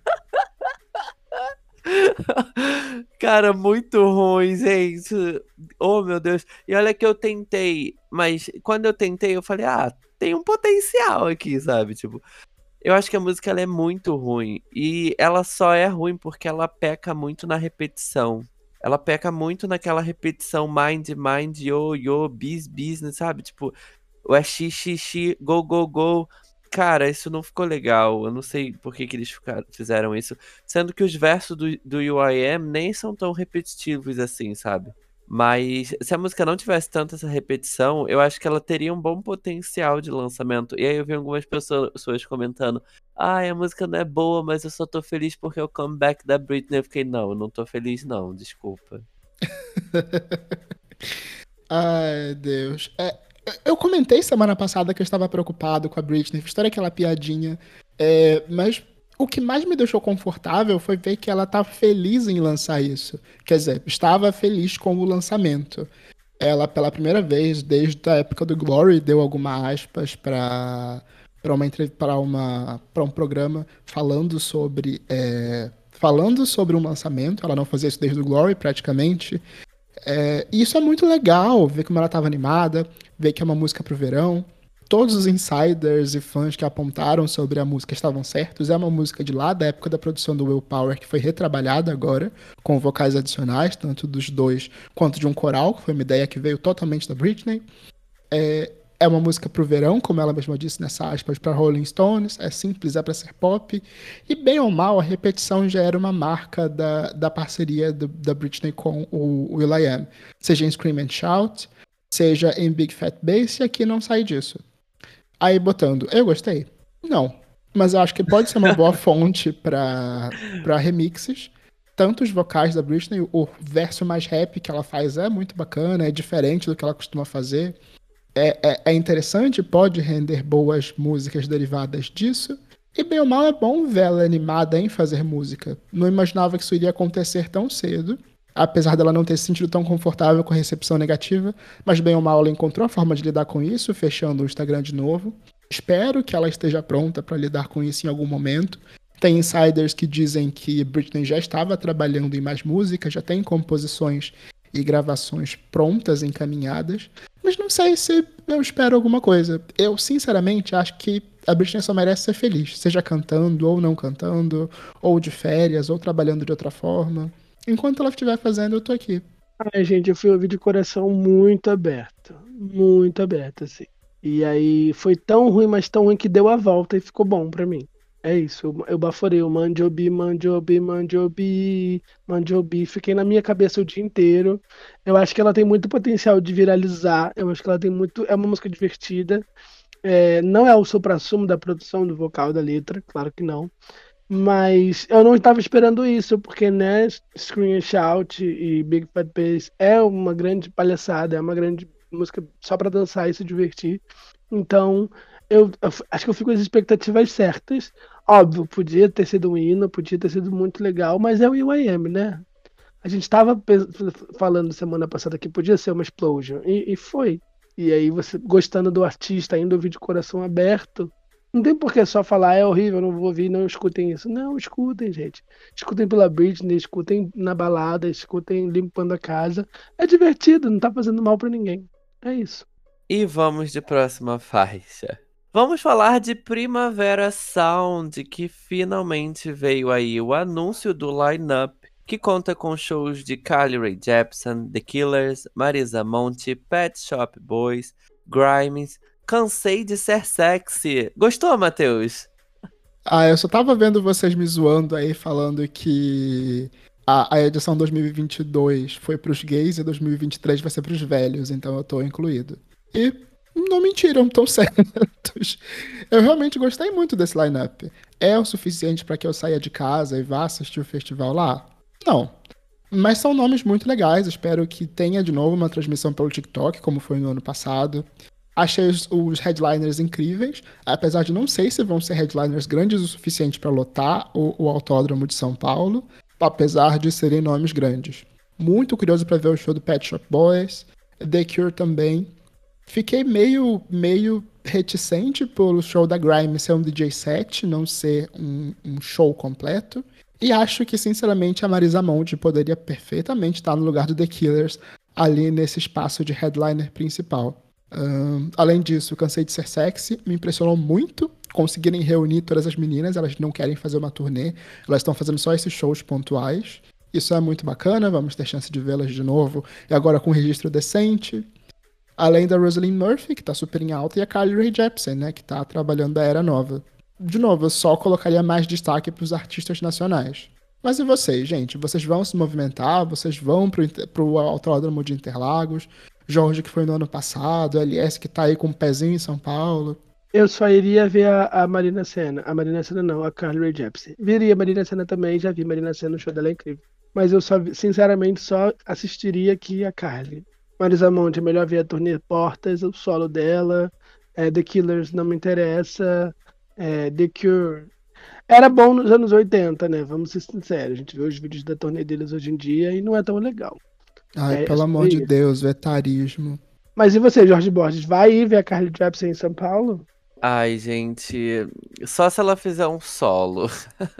cara, muito ruim, gente. Oh, meu Deus. E olha que eu tentei, mas quando eu tentei, eu falei, ah, tem um potencial aqui, sabe? Tipo, eu acho que a música ela é muito ruim. E ela só é ruim porque ela peca muito na repetição. Ela peca muito naquela repetição mind, mind, yo, yo, business, sabe? Tipo, o é xixi, go, go, go. Cara, isso não ficou legal. Eu não sei por que que eles fizeram isso. Sendo que os versos do will.i.am nem são tão repetitivos assim, sabe? Mas se a música não tivesse tanta essa repetição, eu acho que ela teria um bom potencial de lançamento. E aí eu vi algumas pessoas comentando: ai, a música não é boa, mas eu só tô feliz porque é o comeback da Britney. Eu fiquei, não, eu não tô feliz, não, desculpa. Ai, Deus. Eu comentei semana passada que eu estava preocupado com a Britney, fiz toda aquela piadinha. Mas o que mais me deixou confortável foi ver que ela tá feliz em lançar isso. Quer dizer, estava feliz com o lançamento. Ela, pela primeira vez, desde a época do Glory, deu algumas aspas para um programa falando sobre um lançamento. Ela não fazia isso desde o Glory, praticamente. E isso é muito legal, ver como ela estava animada, ver que é uma música pro verão. Todos os insiders e fãs que apontaram sobre a música estavam certos. É uma música de lá, da época da produção do Willpower, que foi retrabalhada agora, com vocais adicionais, tanto dos dois quanto de um coral, que foi uma ideia que veio totalmente da Britney. É uma música pro verão, como ela mesma disse nessa aspas, para Rolling Stones. É simples, é para ser pop. E bem ou mal, a repetição já era uma marca da parceria da Britney com o will.i.am. Seja em Scream and Shout, seja em Big Fat Bass, e aqui não sai disso. Aí botando, eu gostei? Não. Mas eu acho que pode ser uma boa fonte para remixes. Tanto os vocais da Britney, o verso mais rap que ela faz é muito bacana, é diferente do que ela costuma fazer. É interessante, pode render boas músicas derivadas disso. E bem ou mal é bom ver ela animada em fazer música. Não imaginava que isso iria acontecer tão cedo, apesar dela não ter se sentido tão confortável com a recepção negativa. Mas bem ou mal ela encontrou a forma de lidar com isso, fechando o Instagram de novo. Espero que ela esteja pronta para lidar com isso em algum momento. Tem insiders que dizem que Britney já estava trabalhando em mais músicas, já tem composições e gravações prontas, encaminhadas. Mas não sei se eu espero alguma coisa. Eu, sinceramente, acho que a Britney só merece ser feliz. Seja cantando ou não cantando, ou de férias, ou trabalhando de outra forma. Enquanto ela estiver fazendo, eu tô aqui. Ai, gente, eu fui ouvir de coração muito aberto, assim. E aí foi tão ruim, mas tão ruim que deu a volta e ficou bom pra mim. É isso, eu baforei o Mandiobi, Mandiobi, Mandiobi, Mandiobi. Fiquei na minha cabeça o dia inteiro. Eu acho que ela tem muito potencial de viralizar. Eu acho que ela tem muito. É uma música divertida. Não é o suprassumo da produção do vocal da letra, claro que não. Mas eu não estava esperando isso, porque, né, Scream and Shout e Big Fat Bass é uma grande palhaçada, é uma grande música só para dançar e se divertir. Então, eu acho que eu fico com as expectativas certas. Óbvio, podia ter sido um hino, podia ter sido muito legal, mas é o will.i.am, né? A gente estava falando semana passada que podia ser uma explosion, e foi. E aí você, gostando do artista, indo ouvir de coração aberto, não tem por que só falar, é horrível, não vou ouvir, não escutem isso. Não, escutem, gente. Escutem pela Britney, escutem na balada, escutem limpando a casa. É divertido, não tá fazendo mal pra ninguém. É isso. E vamos de próxima faixa. Vamos falar de Primavera Sound, que finalmente veio aí o anúncio do line-up, que conta com shows de Carly Rae Jepsen, The Killers, Marisa Monte, Pet Shop Boys, Grimes. Cansei de ser sexy. Gostou, Matheus? Eu só tava vendo vocês me zoando aí, falando que a edição 2022 foi pros gays e 2023 vai ser pros velhos, então eu tô incluído. E não mentiram, tão certos. Eu realmente gostei muito desse line-up. É o suficiente pra que eu saia de casa e vá assistir o festival lá? Não. Mas são nomes muito legais, espero que tenha de novo uma transmissão pelo TikTok, como foi no ano passado. Achei os headliners incríveis, apesar de não sei se vão ser headliners grandes o suficiente para lotar o Autódromo de São Paulo, apesar de serem nomes grandes. Muito curioso para ver o show do Pet Shop Boys, The Cure também. Fiquei meio reticente pelo show da Grime ser um DJ set, não ser um show completo. E acho que, sinceramente, a Marisa Monte poderia perfeitamente estar no lugar do The Killers, ali nesse espaço de headliner principal. Além disso, Cansei de Ser Sexy, me impressionou muito conseguirem reunir todas as meninas. Elas não querem fazer uma turnê, elas estão fazendo só esses shows pontuais. Isso é muito bacana, vamos ter chance de vê-las de novo, e agora com um registro decente. Além da Rosalind Murphy, que tá super em alta, e a Carly Rae Jepsen, né, que tá trabalhando da era nova. De novo, eu só colocaria mais destaque pros artistas nacionais. Mas e vocês, gente? Vocês vão se movimentar? Vocês vão pro Autódromo de Interlagos? Jorge, que foi no ano passado, LS, que tá aí com um pezinho em São Paulo. Eu só iria ver a Marina Sena. A Marina Sena não, a Carly Rae Jepsen. Viria a Marina Sena também, já vi Marina Sena, o show dela é incrível. Mas eu sinceramente, só assistiria aqui a Carly. Marisa Monte, é melhor ver a turnê Portas, o solo dela. The Killers não me interessa. The Cure. Era bom nos anos 80, né? Vamos ser sinceros. A gente vê os vídeos da turnê deles hoje em dia e não é tão legal. Ai, pelo amor de Deus, vetarismo. Mas e você, Jorge Borges? Vai ir ver a Carly Jepsen em São Paulo? Ai, gente, só se ela fizer um solo.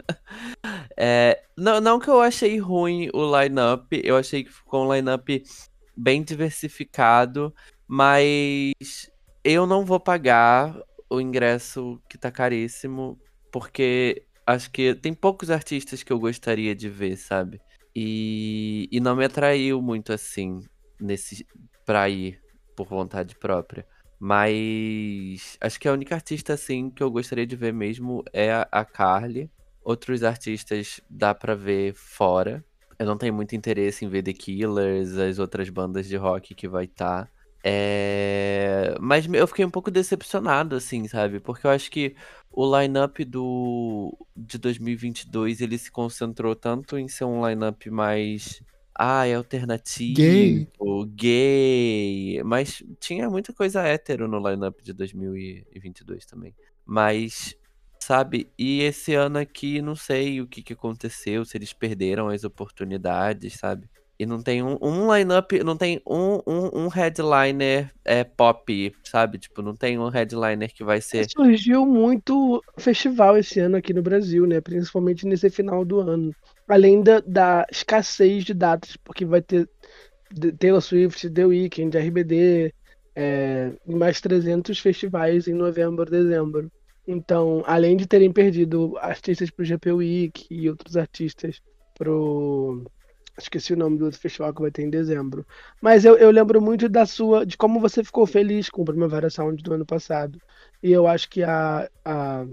Não que eu achei ruim o line-up, eu achei que ficou um line-up bem diversificado, mas eu não vou pagar o ingresso que tá caríssimo, porque acho que tem poucos artistas que eu gostaria de ver, sabe? E não me atraiu muito assim, pra ir por vontade própria. Mas acho que a única artista assim que eu gostaria de ver mesmo é a Carly. Outros artistas dá pra ver fora. Eu não tenho muito interesse em ver The Killers, as outras bandas de rock que vai estar. Mas eu fiquei um pouco decepcionado, assim, sabe? Porque eu acho que o line-up de 2022, ele se concentrou tanto em ser um line-up mais... alternativo, gay, mas tinha muita coisa hétero no line-up de 2022 também. Mas, sabe, e esse ano aqui, não sei o que aconteceu, se eles perderam as oportunidades, sabe? E não tem um line-up, não tem um headliner pop, sabe? Tipo, não tem um headliner que vai ser... Surgiu muito festival esse ano aqui no Brasil, né? Principalmente nesse final do ano. Além da escassez de datas, porque vai ter Taylor Swift, The Weeknd, RBD, e mais 300 festivais em novembro, dezembro. Então, além de terem perdido artistas pro GP Week e outros artistas pro... Esqueci o nome do outro festival que vai ter em dezembro. Mas eu lembro muito de como você ficou feliz com o Primavera Sound do ano passado. E eu acho que a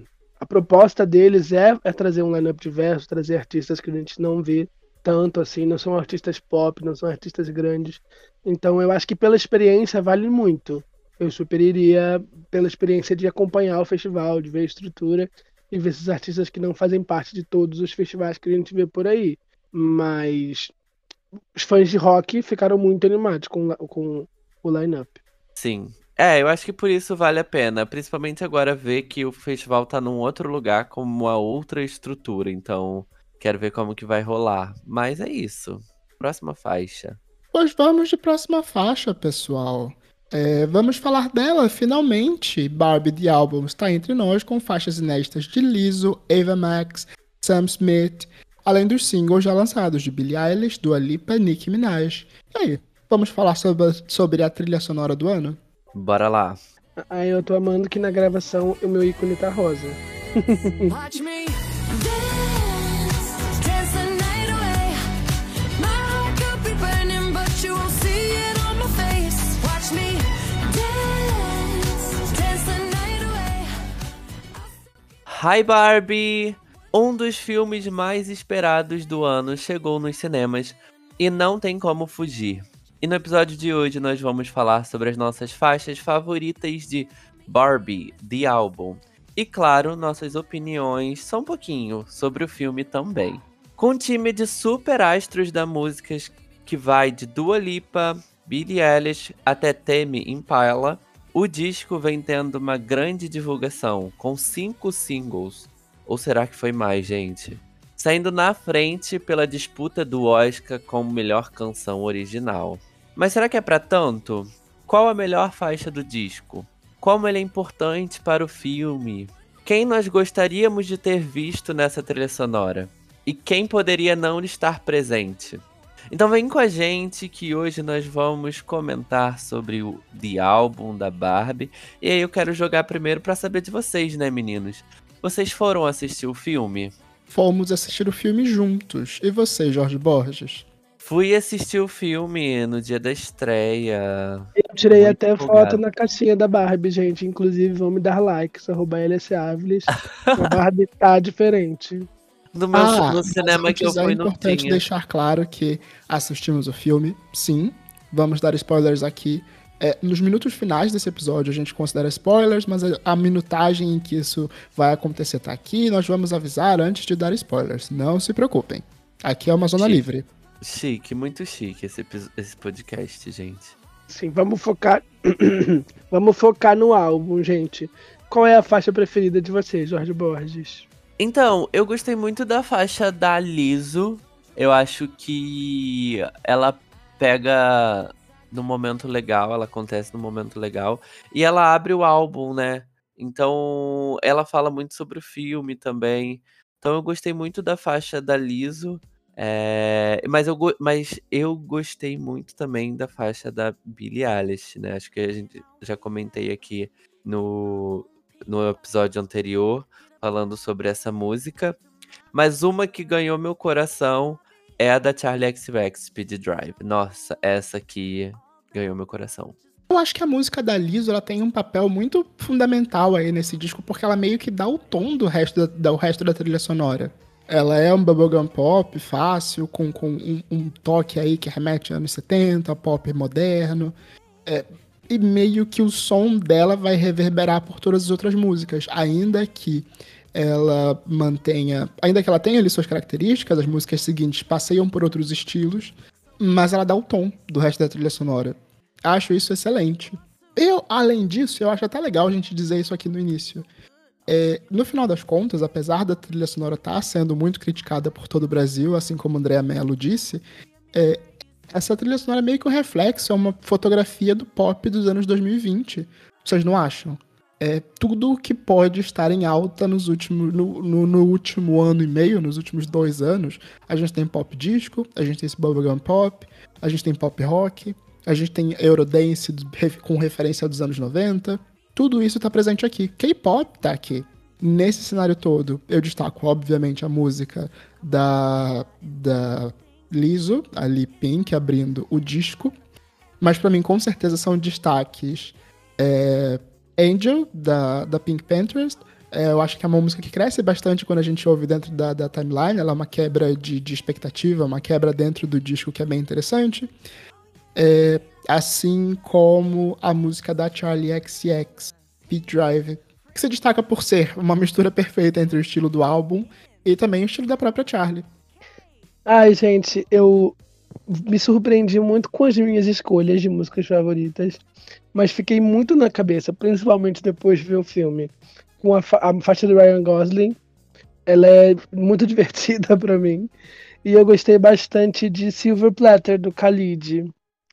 a proposta deles é trazer um line-up diverso, trazer artistas que a gente não vê tanto assim, não são artistas pop, não são artistas grandes. Então eu acho que pela experiência vale muito. Eu super iria pela experiência de acompanhar o festival, de ver a estrutura e ver esses artistas que não fazem parte de todos os festivais que a gente vê por aí. Mas os fãs de rock ficaram muito animados com o line-up. Sim. Eu acho que por isso vale a pena. Principalmente agora ver que o festival tá num outro lugar com uma outra estrutura. Então, quero ver como que vai rolar. Mas é isso. Próxima faixa. Pois vamos de próxima faixa, pessoal. Vamos falar dela, finalmente. Barbie The Album está entre nós com faixas inéditas de Lizzo, Ava Max, Sam Smith, além dos singles já lançados de Billie Eilish, Dua Lipa e Nicki Minaj. E aí, vamos falar sobre a trilha sonora do ano? Bora lá. Aí eu tô amando que na gravação o meu ícone tá rosa. Watch me dance, dance the night away. My heart could be burning, but you won't see it on my face. Watch me dance, dance the night away. Hi Barbie! Um dos filmes mais esperados do ano chegou nos cinemas e não tem como fugir. E no episódio de hoje nós vamos falar sobre as nossas faixas favoritas de Barbie, The Album. E claro, nossas opiniões só um pouquinho sobre o filme também. Com um time de super astros da música que vai de Dua Lipa, Billie Eilish até Tame Impala, o disco vem tendo uma grande divulgação, com 5 singles. Ou será que foi mais, gente? Saindo na frente pela disputa do Oscar como melhor canção original. Mas será que é pra tanto? Qual a melhor faixa do disco? Como ele é importante para o filme? Quem nós gostaríamos de ter visto nessa trilha sonora? E quem poderia não estar presente? Então vem com a gente que hoje nós vamos comentar sobre o The Album da Barbie. E aí eu quero jogar primeiro pra saber de vocês, né, meninos? Vocês foram assistir o filme? Fomos assistir o filme juntos. E você, Jorge Borges? Fui assistir o filme no dia da estreia. Eu tirei Muito até empolgado. foto na caixinha da Barbie, gente. Inclusive, vão me dar likes, @LS Áviles. A Barbie tá diferente. No cinema que eu antes fui é não importante tinha. deixar claro que assistimos o filme, sim. Vamos dar spoilers aqui. Nos minutos finais desse episódio a gente considera spoilers, mas a minutagem em que isso vai acontecer tá aqui. Nós vamos avisar antes de dar spoilers. Não se preocupem. Aqui é uma zona Chique. livre. Chique, muito chique esse podcast, gente. Sim, vamos focar. Vamos focar no álbum, gente. Qual é a faixa preferida de vocês, Jorge Borges? Então, eu gostei muito da faixa da Lizzo. Eu acho que ela pega no momento legal, ela acontece no momento legal. E ela abre o álbum, né? Então, ela fala muito sobre o filme também. Então, eu gostei muito da faixa da Lizzo. Mas eu gostei muito também da faixa da Billie Eilish, né? Acho que a gente já comentei aqui no episódio anterior, falando sobre essa música. Mas uma que ganhou meu coração é a da Charli XCX, Speed Drive. Nossa, essa aqui ganhou meu coração. Eu acho que a música da Lizzo ela tem um papel muito fundamental aí nesse disco, porque ela meio que dá o tom do resto da trilha sonora. Ela é um bubblegum pop fácil, com um toque aí que remete a anos 70, pop moderno. E meio que o som dela vai reverberar por todas as outras músicas, ainda que ela tenha ali suas características, as músicas seguintes passeiam por outros estilos, mas ela dá o tom do resto da trilha sonora. Acho isso excelente. Além disso, eu acho até legal a gente dizer isso aqui no início. No final das contas, apesar da trilha sonora estar sendo muito criticada por todo o Brasil, assim como Andréa Mello disse, essa trilha sonora é meio que um reflexo, é uma fotografia do pop dos anos 2020. Vocês não acham? Tudo que pode estar em alta no último ano e meio, nos últimos 2 anos. A gente tem pop disco, a gente tem esse bubblegum pop, a gente tem pop rock, a gente tem Eurodance com referência dos anos 90. Tudo isso tá presente aqui. K-pop tá aqui. Nesse cenário todo, eu destaco, obviamente, a música da Lizzo, a Lil Pink, abrindo o disco. Mas pra mim, com certeza, são destaques Angel, da Pink Panthers, Eu acho que é uma música que cresce bastante quando a gente ouve dentro da timeline. Ela é uma quebra de expectativa, uma quebra dentro do disco que é bem interessante. Assim como a música da Charli XCX, Beat Drive, que se destaca por ser uma mistura perfeita entre o estilo do álbum e também o estilo da própria Charli. Ai, gente, eu me surpreendi muito com as minhas escolhas de músicas favoritas, mas fiquei muito na cabeça, principalmente depois de ver o filme, com a faixa do Ryan Gosling. Ela é muito divertida pra mim. E eu gostei bastante de Silver Platter, do Khalid.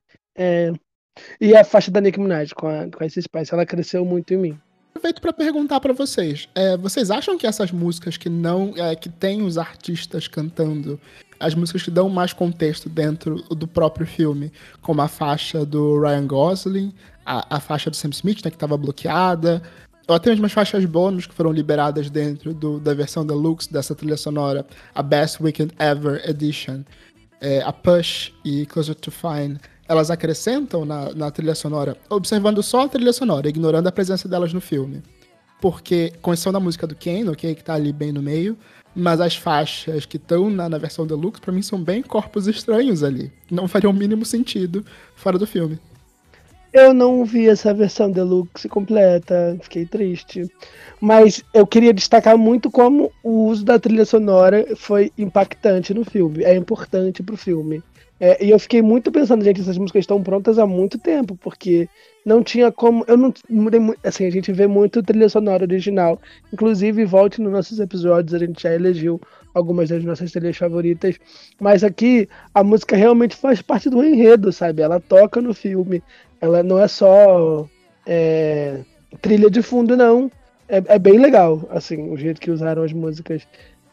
E a faixa da Nicki Minaj com a Ice Spice, ela cresceu muito em mim. Aproveito para perguntar para vocês. Vocês acham que essas músicas que não, que tem os artistas cantando, as músicas que dão mais contexto dentro do próprio filme, como a faixa do Ryan Gosling, a faixa do Sam Smith, né, que estava bloqueada, ou até mesmo as faixas bônus que foram liberadas dentro da versão deluxe dessa trilha sonora, a Best Weekend Ever Edition, a Push e Closer to Fine, elas acrescentam na trilha sonora, observando só a trilha sonora, ignorando a presença delas no filme. Porque, com exceção da música do Kane, ok, que tá ali bem no meio, mas as faixas que estão na versão deluxe, pra mim, são bem corpos estranhos ali. Não fariam o mínimo sentido fora do filme. Eu não vi essa versão deluxe completa, fiquei triste. Mas eu queria destacar muito como o uso da trilha sonora foi impactante no filme, é importante pro filme. E eu fiquei muito pensando, gente, essas músicas estão prontas há muito tempo, porque não tinha como. Eu não mudei muito. Assim, a gente vê muito trilha sonora original. Inclusive, volte nos nossos episódios, a gente já elegeu algumas das nossas trilhas favoritas. Mas aqui, a música realmente faz parte do enredo, sabe? Ela toca no filme. Ela não é só trilha de fundo, não. É bem legal, assim, o jeito que usaram as músicas.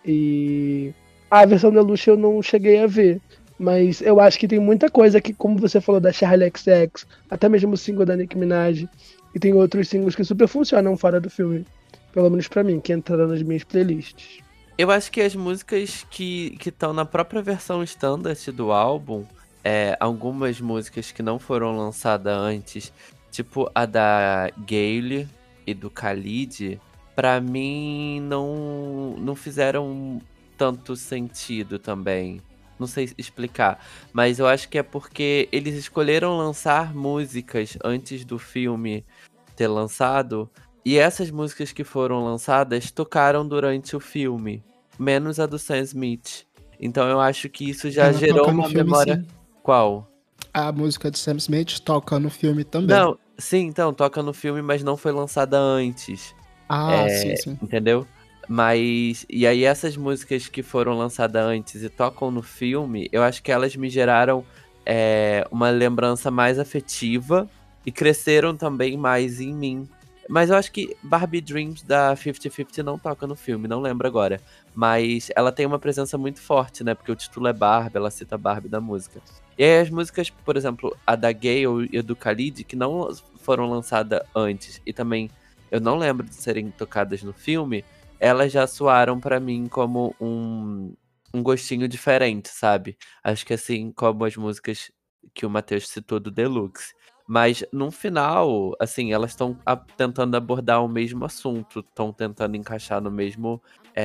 E a versão da Luxo eu não cheguei a ver. Mas eu acho que tem muita coisa que, como você falou, da Charli XCX, até mesmo o single da Nicki Minaj, e tem outros singles que super funcionam fora do filme. Pelo menos pra mim, que entraram nas minhas playlists. Eu acho que as músicas que estão na própria versão standard do álbum, algumas músicas que não foram lançadas antes, tipo a da Gayle e do Khalid, pra mim não fizeram tanto sentido também. Não sei explicar, mas eu acho que é porque eles escolheram lançar músicas antes do filme ter lançado, e essas músicas que foram lançadas tocaram durante o filme, menos a do Sam Smith. Então eu acho que isso já Ela gerou toca no uma filme, memória. sim. Qual? A música de Sam Smith toca no filme também. Não, sim, então, toca no filme, mas não foi lançada antes. Sim. Entendeu? Mas, e aí essas músicas que foram lançadas antes e tocam no filme, eu acho que elas me geraram uma lembrança mais afetiva e cresceram também mais em mim. Mas eu acho que Barbie Dreams da 50-50 não toca no filme, não lembro agora. Mas ela tem uma presença muito forte, né? Porque o título é Barbie, ela cita Barbie da música. E aí as músicas, por exemplo, a da Gayle e a do Khalid, que não foram lançadas antes, e também eu não lembro de serem tocadas no filme, elas já soaram pra mim como um gostinho diferente, sabe? Acho que assim como as músicas que o Matheus citou do Deluxe. Mas no final, assim, elas estão tentando abordar o mesmo assunto, estão tentando encaixar no mesmo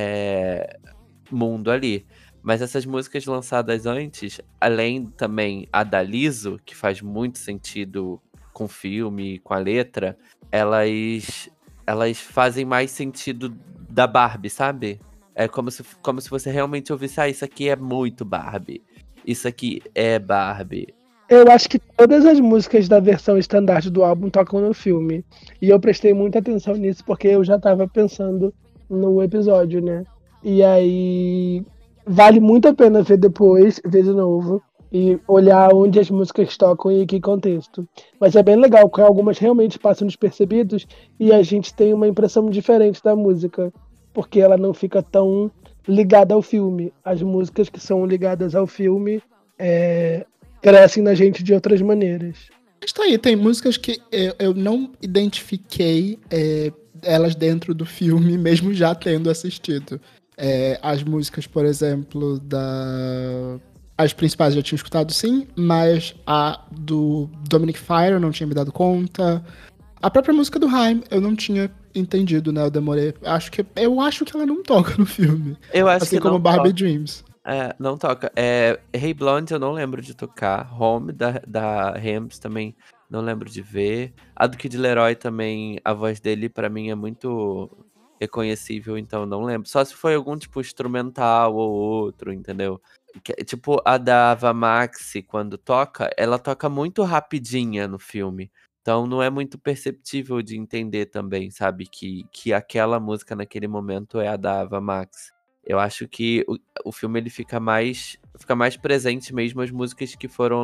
mundo ali. Mas essas músicas lançadas antes, além também a da Lizzo, que faz muito sentido com o filme, com a letra, elas fazem mais sentido da Barbie, sabe? É como se você realmente ouvisse, isso aqui é muito Barbie. Isso aqui é Barbie. Eu acho que todas as músicas da versão standard do álbum tocam no filme. E eu prestei muita atenção nisso porque eu já tava pensando no episódio, né? E aí vale muito a pena ver depois, ver de novo, e olhar onde as músicas tocam e em que contexto. Mas é bem legal, porque algumas realmente passam despercebidos e a gente tem uma impressão diferente da música, porque ela não fica tão ligada ao filme. As músicas que são ligadas ao filme crescem na gente de outras maneiras. Está aí, tem músicas que eu não identifiquei elas dentro do filme, mesmo já tendo assistido. As músicas, por exemplo, as principais eu já tinha escutado, sim, mas a do Dominic Fire eu não tinha me dado conta. A própria música do Haim eu não tinha entendido, né? Eu demorei. Eu acho que ela não toca no filme. Eu acho Assim que como não Barbie toca. Dreams. Não toca. Hey Blonde eu não lembro de tocar. Home da Rams também não lembro de ver. A do Kid Leroy também, a voz dele pra mim é muito reconhecível, então eu não lembro. Só se foi algum tipo instrumental ou outro, entendeu? Tipo a da Ava Max, quando toca, ela toca muito rapidinha no filme. Então não é muito perceptível de entender também, sabe? Que aquela música naquele momento é a da Ava Max. Eu acho que o filme ele fica mais presente mesmo as músicas que foram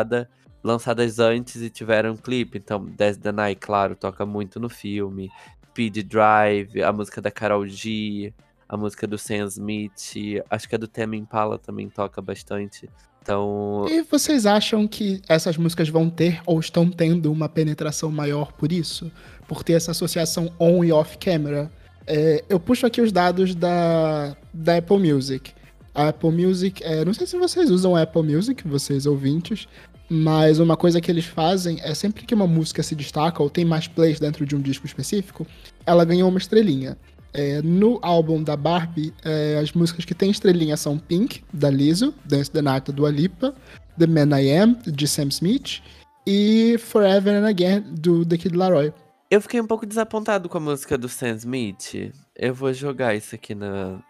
lançadas antes e tiveram clipe. Então, Dance the Night, claro, toca muito no filme. Speed Drive, a música da Karol G, a música do Sam Smith, acho que a do Tame Impala também toca bastante. Então, E vocês acham que essas músicas vão ter ou estão tendo uma penetração maior por isso? Por ter essa associação on e off camera? Eu puxo aqui os dados da Apple Music. A Apple Music, não sei se vocês usam a Apple Music, vocês ouvintes, mas uma coisa que eles fazem é sempre que uma música se destaca ou tem mais plays dentro de um disco específico, ela ganhou uma estrelinha. No álbum da Barbie, as músicas que tem estrelinha são Pink, da Lizzo, Dance the Night, da Dua Lipa, The Man I Am, de Sam Smith, e Forever and Again, do The Kid Laroi. eu fiquei um pouco desapontado com a música do Sam Smith. Eu vou jogar isso aqui na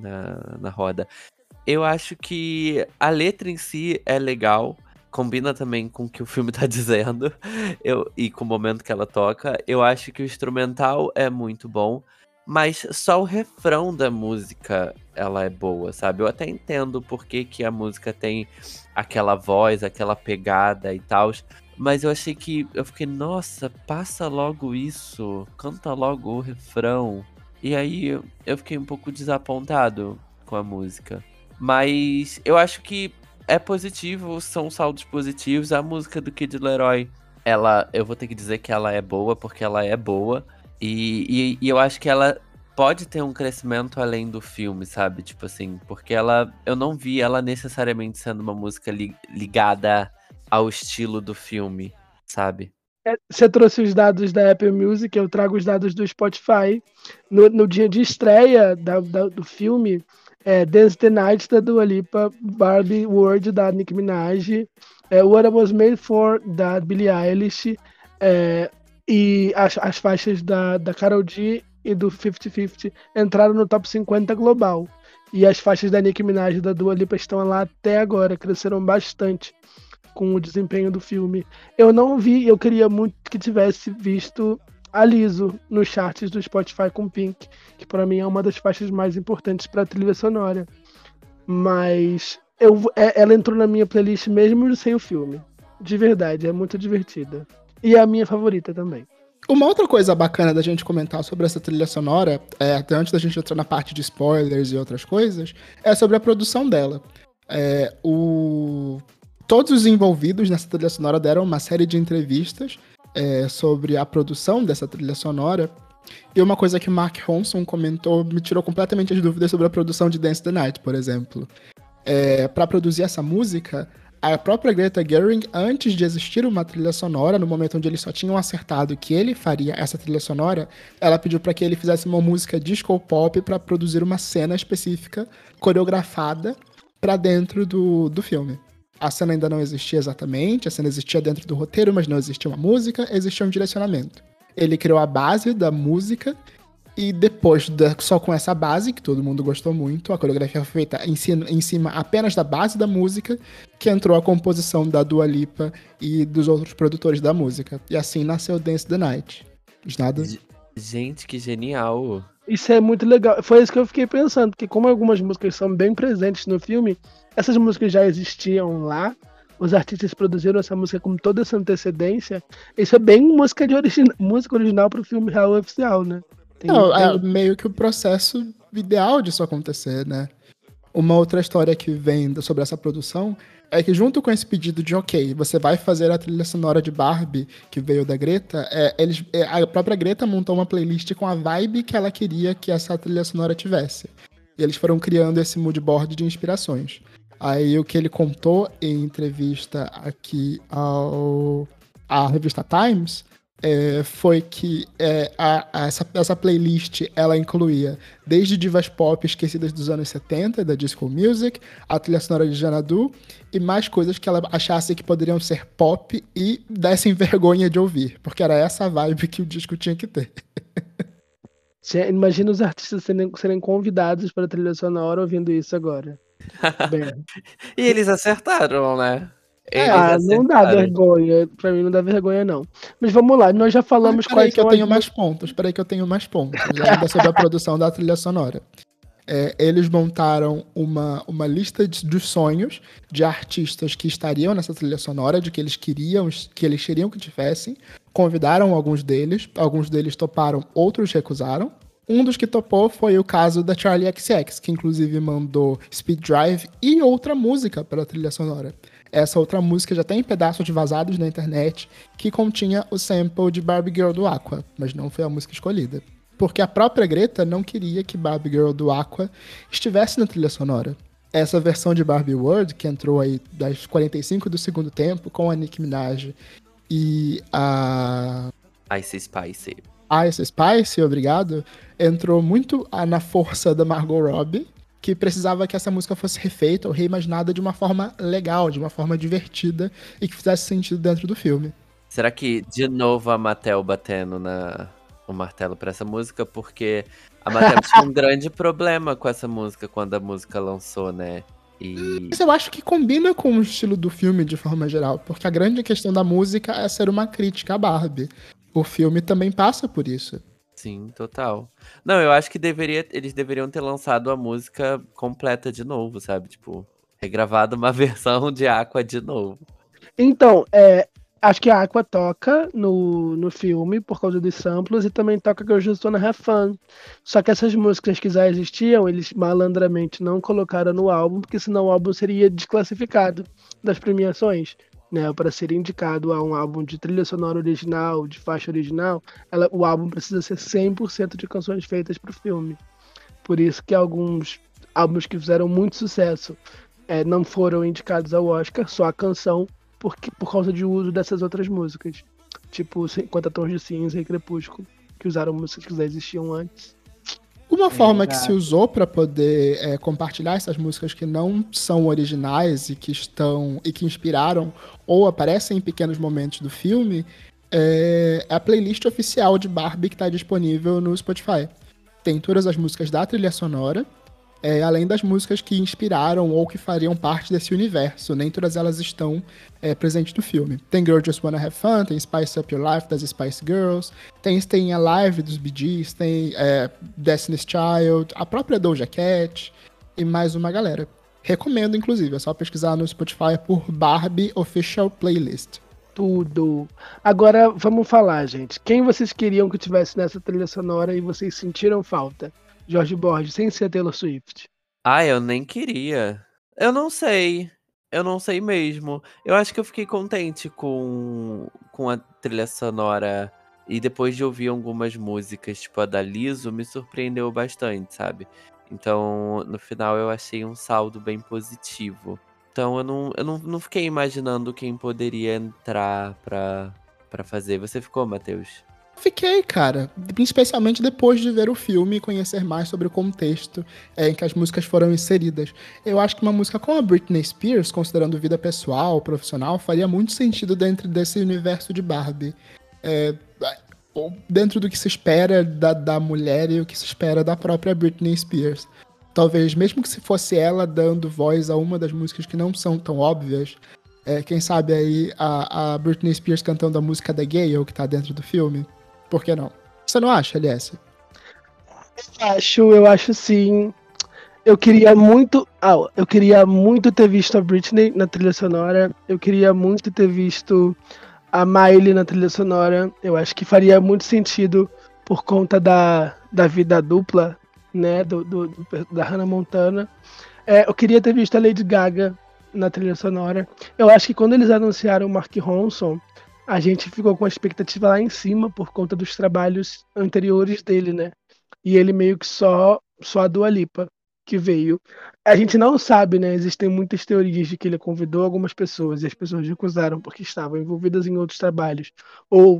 roda. Eu acho que a letra em si é legal, combina também com o que o filme tá dizendo, e com o momento que ela toca. Eu acho que o instrumental é muito bom, mas só o refrão da música, ela é boa, sabe? Eu até entendo por que a música tem aquela voz, aquela pegada e tal, mas eu fiquei, nossa, passa logo isso, canta logo o refrão. E aí eu fiquei um pouco desapontado com a música. Mas eu acho que é positivo, são saldos positivos. A música do Kid Leroy, eu vou ter que dizer que ela é boa, porque ela é boa. E eu acho que ela pode ter um crescimento além do filme, sabe? Tipo assim, porque eu não vi ela necessariamente sendo uma música ligada ao estilo do filme, sabe? Você trouxe os dados da Apple Music, eu trago os dados do Spotify. No dia de estreia do filme, Dance the Night, da Dua Lipa, Barbie World, da Nicki Minaj, What I Was Made For, da Billie Eilish, e as faixas da Karol G e do 50-50 entraram no top 50 global. E as faixas da Nicki Minaj e da Dua Lipa estão lá até agora, cresceram bastante com o desempenho do filme. Eu não vi, eu queria muito que tivesse visto a Lizzo nos charts do Spotify com Pink, que pra mim é uma das faixas mais importantes pra trilha sonora. Mas ela entrou na minha playlist mesmo sem o filme. De verdade, é muito divertida. E é a minha favorita também. Uma outra coisa bacana da gente comentar sobre essa trilha sonora, até antes da gente entrar na parte de spoilers e outras coisas, é sobre a produção dela. Todos os envolvidos nessa trilha sonora deram uma série de entrevistas sobre a produção dessa trilha sonora. E uma coisa que o Mark Ronson comentou me tirou completamente as dúvidas sobre a produção de Dance the Night, por exemplo. Para produzir essa música, a própria Greta Gerwig, antes de existir uma trilha sonora, no momento onde eles só tinham acertado que ele faria essa trilha sonora, ela pediu para que ele fizesse uma música disco pop para produzir uma cena específica, coreografada, para dentro do filme. A cena ainda não existia exatamente, a cena existia dentro do roteiro, mas não existia uma música, existia um direcionamento. Ele criou a base da música e depois, só com essa base, que todo mundo gostou muito, a coreografia foi feita em cima apenas da base da música, que entrou a composição da Dua Lipa e dos outros produtores da música. E assim nasceu Dance the Night. Nada. Gente, que genial! Isso é muito legal. Foi isso que eu fiquei pensando, porque como algumas músicas são bem presentes no filme, essas músicas já existiam lá, os artistas produziram essa música com toda essa antecedência. Isso é bem música original pro filme real oficial, né? É meio que o processo ideal disso acontecer, né? Uma outra história que vem sobre essa produção é que junto com esse pedido de você vai fazer a trilha sonora de Barbie, que veio da Greta, a própria Greta montou uma playlist com a vibe que ela queria que essa trilha sonora tivesse. E eles foram criando esse mood board de inspirações. Aí o que ele contou em entrevista aqui à revista Times foi que essa playlist ela incluía desde divas pop esquecidas dos anos 70, da Disco Music, a trilha sonora de Xanadu e mais coisas que ela achasse que poderiam ser pop e dessem vergonha de ouvir, porque era essa a vibe que o disco tinha que ter. Imagina os artistas serem convidados para a trilha sonora ouvindo isso agora. Bem, E eles acertaram, né? não dá vergonha. Pra mim não dá vergonha, não. Mas vamos lá, nós já falamos quais são Peraí que eu tenho mais pontos. Ainda sobre a produção da trilha sonora. Eles montaram uma lista dos sonhos de artistas que estariam nessa trilha sonora, de que eles queriam que tivessem. Convidaram alguns deles toparam, outros recusaram. Um dos que topou foi o caso da Charli XCX, que inclusive mandou Speed Drive e outra música para a trilha sonora. Essa outra música já tem pedaços vazados na internet que continha o sample de Barbie Girl do Aqua, mas não foi a música escolhida. Porque a própria Greta não queria que Barbie Girl do Aqua estivesse na trilha sonora. Essa versão de Barbie World, que entrou aí das 45 do segundo tempo, com a Nicki Minaj e a Ice Spice. Ice Spice, obrigado, entrou muito na força da Margot Robbie, que precisava que essa música fosse refeita ou reimaginada de uma forma legal, de uma forma divertida e que fizesse sentido dentro do filme. Será que, de novo, a Mattel batendo o martelo pra essa música? Porque a Mattel tinha um grande problema com essa música quando a música lançou, né? Mas eu acho que combina com o estilo do filme de forma geral, porque a grande questão da música é ser uma crítica à Barbie. O filme também passa por isso. Sim, total. Não, eu acho que eles deveriam ter lançado a música completa de novo, sabe? Tipo, regravado uma versão de Aqua de novo. Então, acho que a Aqua toca no filme por causa dos samples e também toca Girls Just Wanna Have Fun. Só que essas músicas que já existiam, eles malandramente não colocaram no álbum, porque senão o álbum seria desclassificado das premiações. Né, para ser indicado a um álbum de trilha sonora original, de faixa original, o álbum precisa ser 100% de canções feitas para o filme. Por isso que alguns álbuns que fizeram muito sucesso não foram indicados ao Oscar, só a canção, por causa de uso dessas outras músicas. Tipo 50 Tons de Cinza e Crepúsculo, que usaram músicas que já existiam antes. Uma forma que se usou para poder compartilhar essas músicas que não são originais e que inspiraram ou aparecem em pequenos momentos do filme é a playlist oficial de Barbie que está disponível no Spotify. Tem todas as músicas da trilha sonora, além das músicas que inspiraram ou que fariam parte desse universo. Nem todas elas estão presentes no filme. Tem Girl Just Wanna Have Fun, tem Spice Up Your Life das Spice Girls, tem Staying Alive dos Bee Gees, tem Destiny's Child, a própria Doja Cat e mais uma galera. Recomendo, inclusive, é só pesquisar no Spotify por Barbie Official Playlist. Tudo. Agora, vamos falar, gente. Quem vocês queriam que tivesse nessa trilha sonora e vocês sentiram falta? Jorge Borges, sem ser Taylor Swift. Eu nem queria. Eu não sei mesmo. Eu acho que eu fiquei contente com a trilha sonora. E depois de ouvir algumas músicas, tipo a da Lizzo, me surpreendeu bastante, sabe? Então, no final, eu achei um saldo bem positivo. Então, eu não fiquei imaginando quem poderia entrar pra fazer. Você ficou, Matheus? Fiquei, cara. Especialmente depois de ver o filme e conhecer mais sobre o contexto em que as músicas foram inseridas. Eu acho que uma música com a Britney Spears, considerando vida pessoal, profissional, faria muito sentido dentro desse universo de Barbie. Dentro do que se espera da mulher e o que se espera da própria Britney Spears. Talvez, mesmo que se fosse ela dando voz a uma das músicas que não são tão óbvias, quem sabe aí a Britney Spears cantando a música da Gale, que tá dentro do filme. Por que não? Você não acha, LS? Eu acho sim. Eu queria muito ter visto a Britney na trilha sonora. Eu queria muito ter visto a Miley na trilha sonora. Eu acho que faria muito sentido por conta da vida dupla, né, da Hannah Montana. Eu queria ter visto a Lady Gaga na trilha sonora. Eu acho que quando eles anunciaram o Mark Ronson, a gente ficou com a expectativa lá em cima por conta dos trabalhos anteriores dele, né? E ele meio que só a Dua Lipa que veio. A gente não sabe, né? Existem muitas teorias de que ele convidou algumas pessoas e as pessoas recusaram porque estavam envolvidas em outros trabalhos ou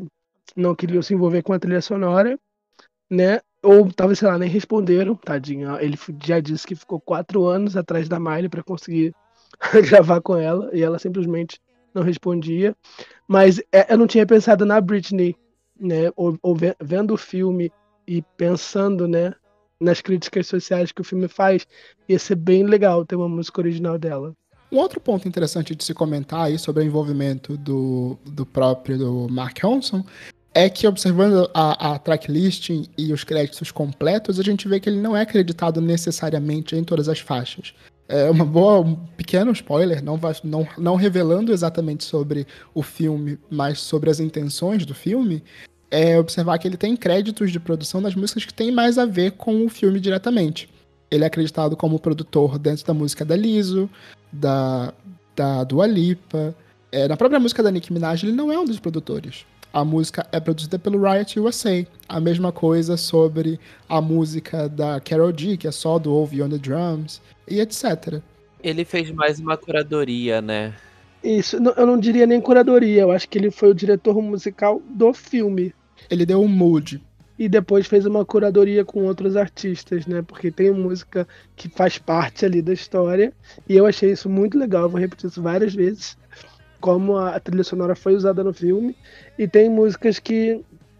não queriam se envolver com a trilha sonora, né? Ou talvez, sei lá, nem responderam, tadinho. Ele já disse que ficou 4 anos atrás da Miley pra conseguir gravar com ela, e ela simplesmente não respondia. Mas eu não tinha pensado na Britney, né? Vendo o filme e pensando, né, nas críticas sociais que o filme faz, ia ser bem legal ter uma música original dela. Um outro ponto interessante de se comentar aí sobre o envolvimento do próprio do Mark Ronson é que, observando a tracklist e os créditos completos, a gente vê que ele não é acreditado necessariamente em todas as faixas. É um pequeno spoiler, não revelando exatamente sobre o filme, mas sobre as intenções do filme, é observar que ele tem créditos de produção das músicas que tem mais a ver com o filme diretamente. Ele é acreditado como produtor dentro da música da Lizzo, da Dua Lipa. Na própria música da Nicki Minaj, ele não é um dos produtores. A música é produzida pelo Riot USA. A mesma coisa sobre a música da Karol G, que é só do Ovi on the Drums, e etc. Ele fez mais uma curadoria, né? Isso, eu não diria nem curadoria, eu acho que ele foi o diretor musical do filme. Ele deu um mood. E depois fez uma curadoria com outros artistas, né? Porque tem música que faz parte ali da história. E eu achei isso muito legal, vou repetir isso várias vezes. Como a trilha sonora foi usada no filme. E tem músicas que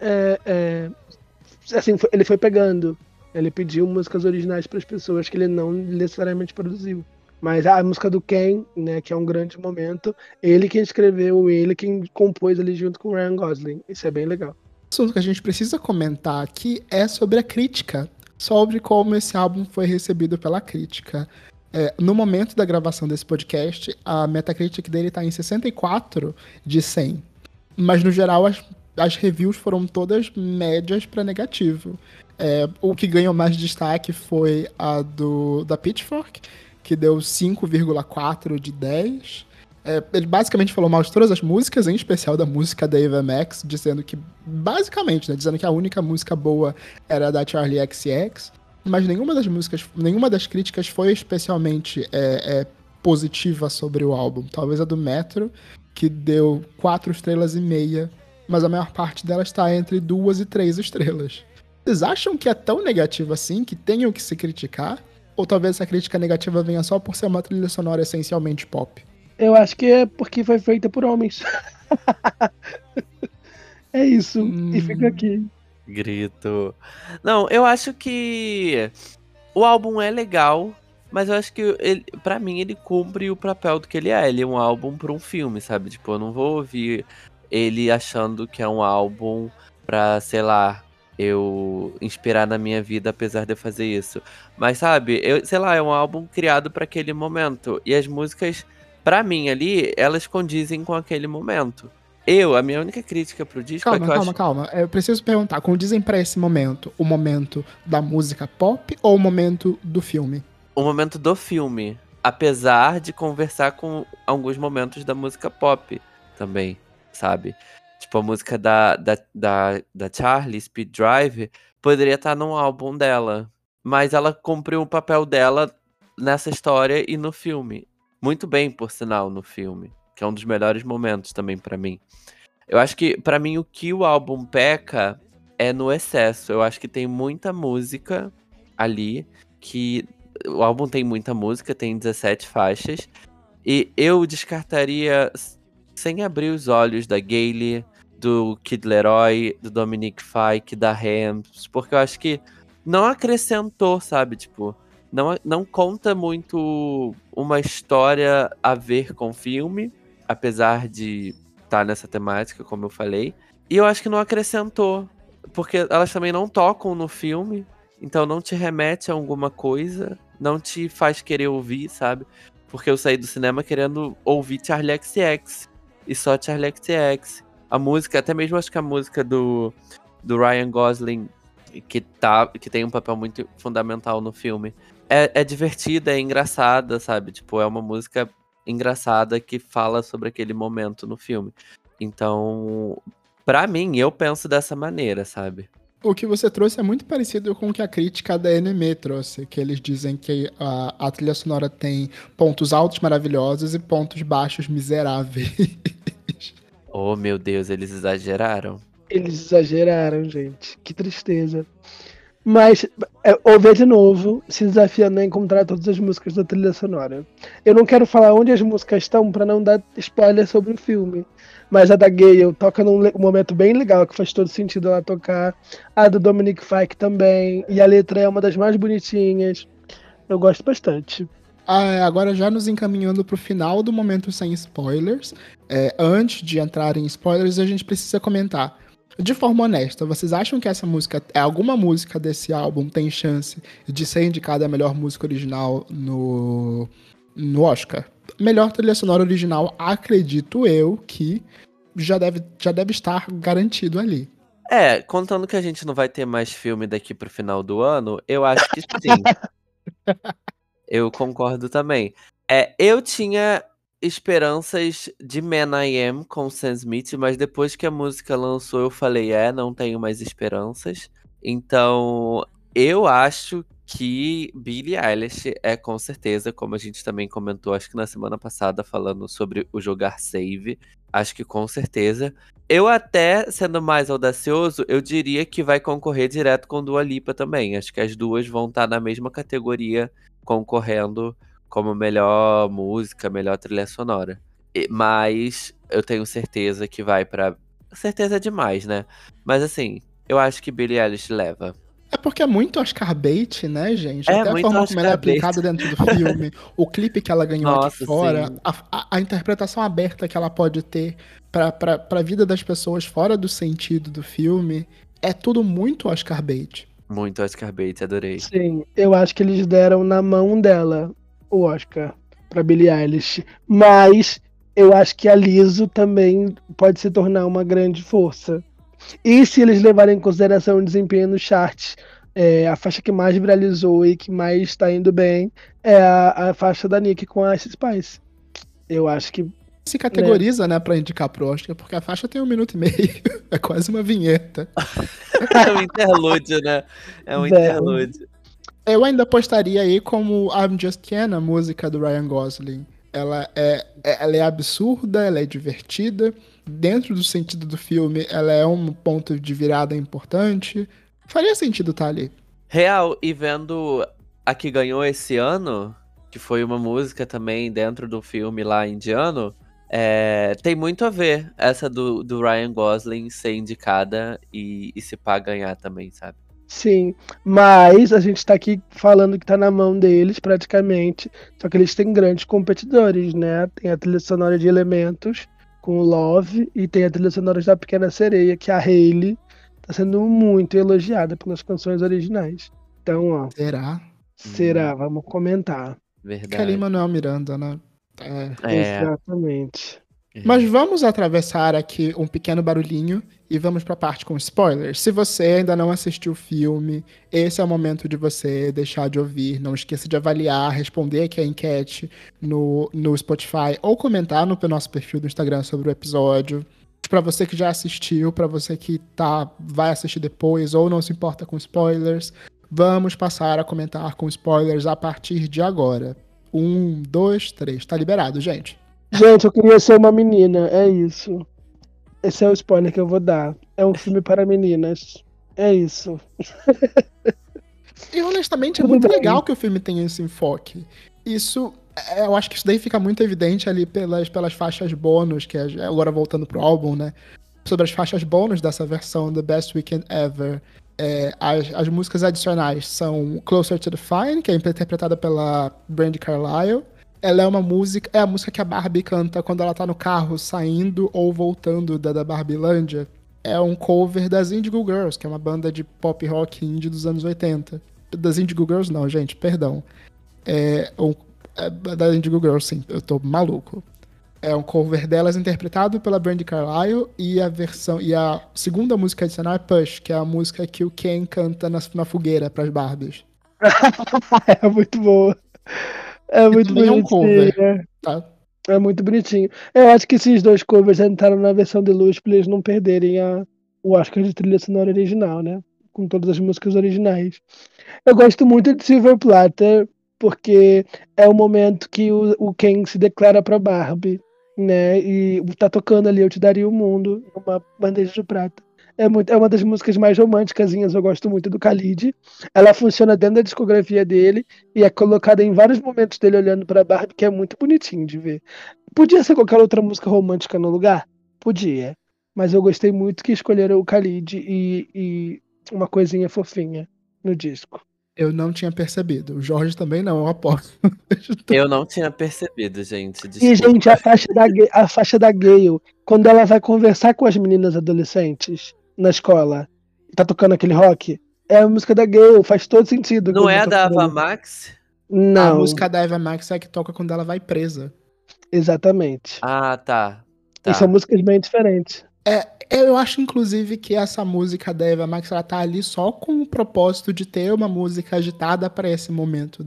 assim, ele foi pegando. Ele pediu músicas originais para as pessoas que ele não necessariamente produziu. Mas a música do Ken, né, que é um grande momento, ele quem escreveu, ele quem compôs ali junto com o Ryan Gosling. Isso é bem legal. O assunto que a gente precisa comentar aqui é sobre a crítica, sobre como esse álbum foi recebido pela crítica. No momento da gravação desse podcast, a Metacritic dele está em 64 de 100. Mas, no geral, as reviews foram todas médias para negativo. O que ganhou mais destaque foi a da Pitchfork, que deu 5,4 de 10. Ele basicamente falou mal de todas as músicas, em especial da música da Ava Max, dizendo que, basicamente, né, dizendo que a única música boa era a da Charli XCX. Mas nenhuma das críticas foi especialmente positiva sobre o álbum. Talvez a do Metro, que deu 4,5 estrelas, mas a maior parte dela está entre 2 e 3 estrelas. Vocês acham que é tão negativo assim, que tenham que se criticar? Ou talvez essa crítica negativa venha só por ser uma trilha sonora essencialmente pop? Eu acho que é porque foi feita por homens. É isso, e fica aqui. Grito. Não, eu acho que o álbum é legal, mas eu acho que pra mim ele cumpre o papel do que ele é. Ele é um álbum pra um filme, sabe? Tipo, eu não vou ouvir ele achando que é um álbum pra, sei lá, eu inspirar na minha vida, apesar de eu fazer isso. Mas, sabe, sei lá, é um álbum criado pra aquele momento. E as músicas, pra mim ali, elas condizem com aquele momento. A minha única crítica pro disco é que eu acho... Calma. Eu preciso perguntar, condizem pra esse momento, o momento da música pop ou o momento do filme? O momento do filme, apesar de conversar com alguns momentos da música pop também, sabe? Tipo, a música da Charli, Speed Drive, poderia estar num álbum dela, mas ela cumpriu o papel dela nessa história e no filme. Muito bem, por sinal, no filme. Que é um dos melhores momentos também pra mim. Eu acho que, pra mim, o que o álbum peca é no excesso. Eu acho que tem muita música ali, que o álbum tem muita música, tem 17 faixas, e eu descartaria, sem abrir os olhos, da Gayle, do Kid Laroi, do Dominic Fike, da Rams, porque eu acho que não acrescentou, sabe, tipo... Não conta muito uma história a ver com o filme, apesar de estar nessa temática, como eu falei. E eu acho que não acrescentou, porque elas também não tocam no filme, então não te remete a alguma coisa, não te faz querer ouvir, sabe? Porque eu saí do cinema querendo ouvir Charli XCX, e só Charli XCX. A música, até mesmo acho que a música do Ryan Gosling, que tem um papel muito fundamental no filme, é divertida, é engraçada, sabe? Tipo, é uma música engraçada que fala sobre aquele momento no filme. Então, pra mim, eu penso dessa maneira, sabe? O que você trouxe é muito parecido com o que a crítica da NME trouxe, que eles dizem que a trilha sonora tem pontos altos maravilhosos e pontos baixos miseráveis. Oh, meu Deus, eles exageraram. Eles exageraram, gente. Que tristeza. Mas ou ver de novo, se desafiando a encontrar todas as músicas da trilha sonora. Eu não quero falar onde as músicas estão pra não dar spoiler sobre o filme. Mas a da Gale toca num momento bem legal, que faz todo sentido ela tocar. A do Dominic Fike também. E a letra é uma das mais bonitinhas. Eu gosto bastante. Agora já nos encaminhando pro final do momento sem spoilers. Antes de entrar em spoilers, a gente precisa comentar. De forma honesta, vocês acham que essa música, alguma música desse álbum tem chance de ser indicada a melhor música original no Oscar? Melhor trilha sonora original, acredito eu que já deve estar garantido ali. Contando que a gente não vai ter mais filme daqui pro final do ano, eu acho que sim. Eu concordo também. Eu tinha esperanças de Man I Am com Sam Smith, mas depois que a música lançou eu falei, não tenho mais esperanças. Então, eu acho que Billie Eilish é com certeza, como a gente também comentou, acho que na semana passada, falando sobre o jogar save, acho que com certeza. Eu até, sendo mais audacioso, eu diria que vai concorrer direto com Dua Lipa também. Acho que as duas vão estar na mesma categoria, concorrendo como melhor música, melhor trilha sonora. Mas eu tenho certeza que vai pra... Certeza demais, né? Mas assim, eu acho que Billie Eilish leva. É porque é muito Oscar bait, né, gente? É Até a muito forma como ela é Oscar bait. aplicada dentro do filme, o clipe que ela ganhou aqui Nossa, fora, sim. a interpretação aberta que ela pode ter pra vida das pessoas fora do sentido do filme, é tudo muito Oscar bait. Muito Oscar bait, adorei. Sim, eu acho que eles deram na mão dela o Oscar pra Billie Eilish. Mas eu acho que a Lizzo também pode se tornar uma grande força. E se eles levarem em consideração o desempenho no chart, a faixa que mais viralizou e que mais está indo bem é a faixa da Nicki com a Ice Spice. Eu acho que Se categoriza, né, pra indicar pro Oscar, porque a faixa tem 1 minuto e meio. É quase uma vinheta. É um interlúdio, né? É um interlúdio. Eu ainda postaria aí como I'm Just Ken, a música do Ryan Gosling. Ela é absurda, ela é divertida. Dentro do sentido do filme, ela é um ponto de virada importante. Faria sentido estar ali. Real, e vendo a que ganhou esse ano, que foi uma música também dentro do filme lá indiano, tem muito a ver essa do Ryan Gosling ser indicada e se pá ganhar também, sabe? sim, mas a gente tá aqui falando que tá na mão deles praticamente, só que eles têm grandes competidores, né? Tem a trilha sonora de Elementos com o Love e tem a trilha sonora da Pequena Sereia, que a Hailey tá sendo muito elogiada pelas canções originais. Então, ó, será? Vamos comentar. Verdade. Kelly Manuel Miranda, né? Exatamente. Mas vamos atravessar aqui um pequeno barulhinho e vamos pra parte com spoilers. Se você ainda não assistiu o filme, esse é o momento de você deixar de ouvir. Não esqueça de avaliar, responder aqui a enquete no Spotify ou comentar no nosso perfil do Instagram sobre o episódio. Pra você que já assistiu, pra você que vai assistir depois ou não se importa com spoilers, vamos passar a comentar com spoilers a partir de agora. 1, 2, 3. Tá liberado, gente. Gente, eu queria ser uma menina, é isso. Esse é o spoiler que eu vou dar. É um filme para meninas. É isso. E honestamente é Tudo muito bem. legal que o filme tenha esse enfoque. Isso, eu acho que isso daí fica muito evidente ali pelas faixas bônus, que agora voltando pro álbum, né? Sobre as faixas bônus dessa versão, The Best Weekend Ever. As músicas adicionais são Closer to the Fine, que é interpretada pela Brandi Carlile. Ela é a música que a Barbie canta quando ela tá no carro saindo ou voltando da Barbilândia. É um cover das Indigo Girls, que é uma banda de pop rock indie dos anos 80. Das Indigo Girls não, gente, perdão. Da Indigo Girls, sim, eu tô maluco. É um cover delas interpretado pela Brandi Carlile e a segunda música adicional é Push, que é a música que o Ken canta na fogueira pras Barbies. É muito boa. É muito também é um bonitinho. cover, tá? É muito bonitinho. Eu acho que esses dois covers entraram na versão deluxe pra eles não perderem o Oscar de trilha sonora original, né? Com todas as músicas originais. Eu gosto muito de Silver Platter porque é o momento que o Ken se declara pra Barbie, né? E tá tocando ali Eu Te Daria o Mundo, uma bandeja de prata. É uma das músicas mais românticasinhas, eu gosto muito do Khalid. Ela funciona dentro da discografia dele e é colocada em vários momentos dele olhando pra Barbie, que é muito bonitinho de ver. Podia ser qualquer outra música romântica no lugar? Podia. Mas eu gostei muito que escolheram o Khalid e uma coisinha fofinha no disco. Eu não tinha percebido. O Jorge também não, eu aposto. Eu não tinha percebido, gente. E, Desculpa. gente, a faixa da Gale, quando ela vai conversar com as meninas adolescentes na escola, tá tocando aquele rock, é a música da Gale, faz todo sentido. Não quando é a tá da tocando Ava ali. Max? A Não, música da Eva Max é a que toca quando ela vai presa. exatamente. Ah, tá. E são Tá. músicas bem diferentes. Eu acho, inclusive, que essa música da Eva Max, ela tá ali só com o propósito de ter uma música agitada para esse momento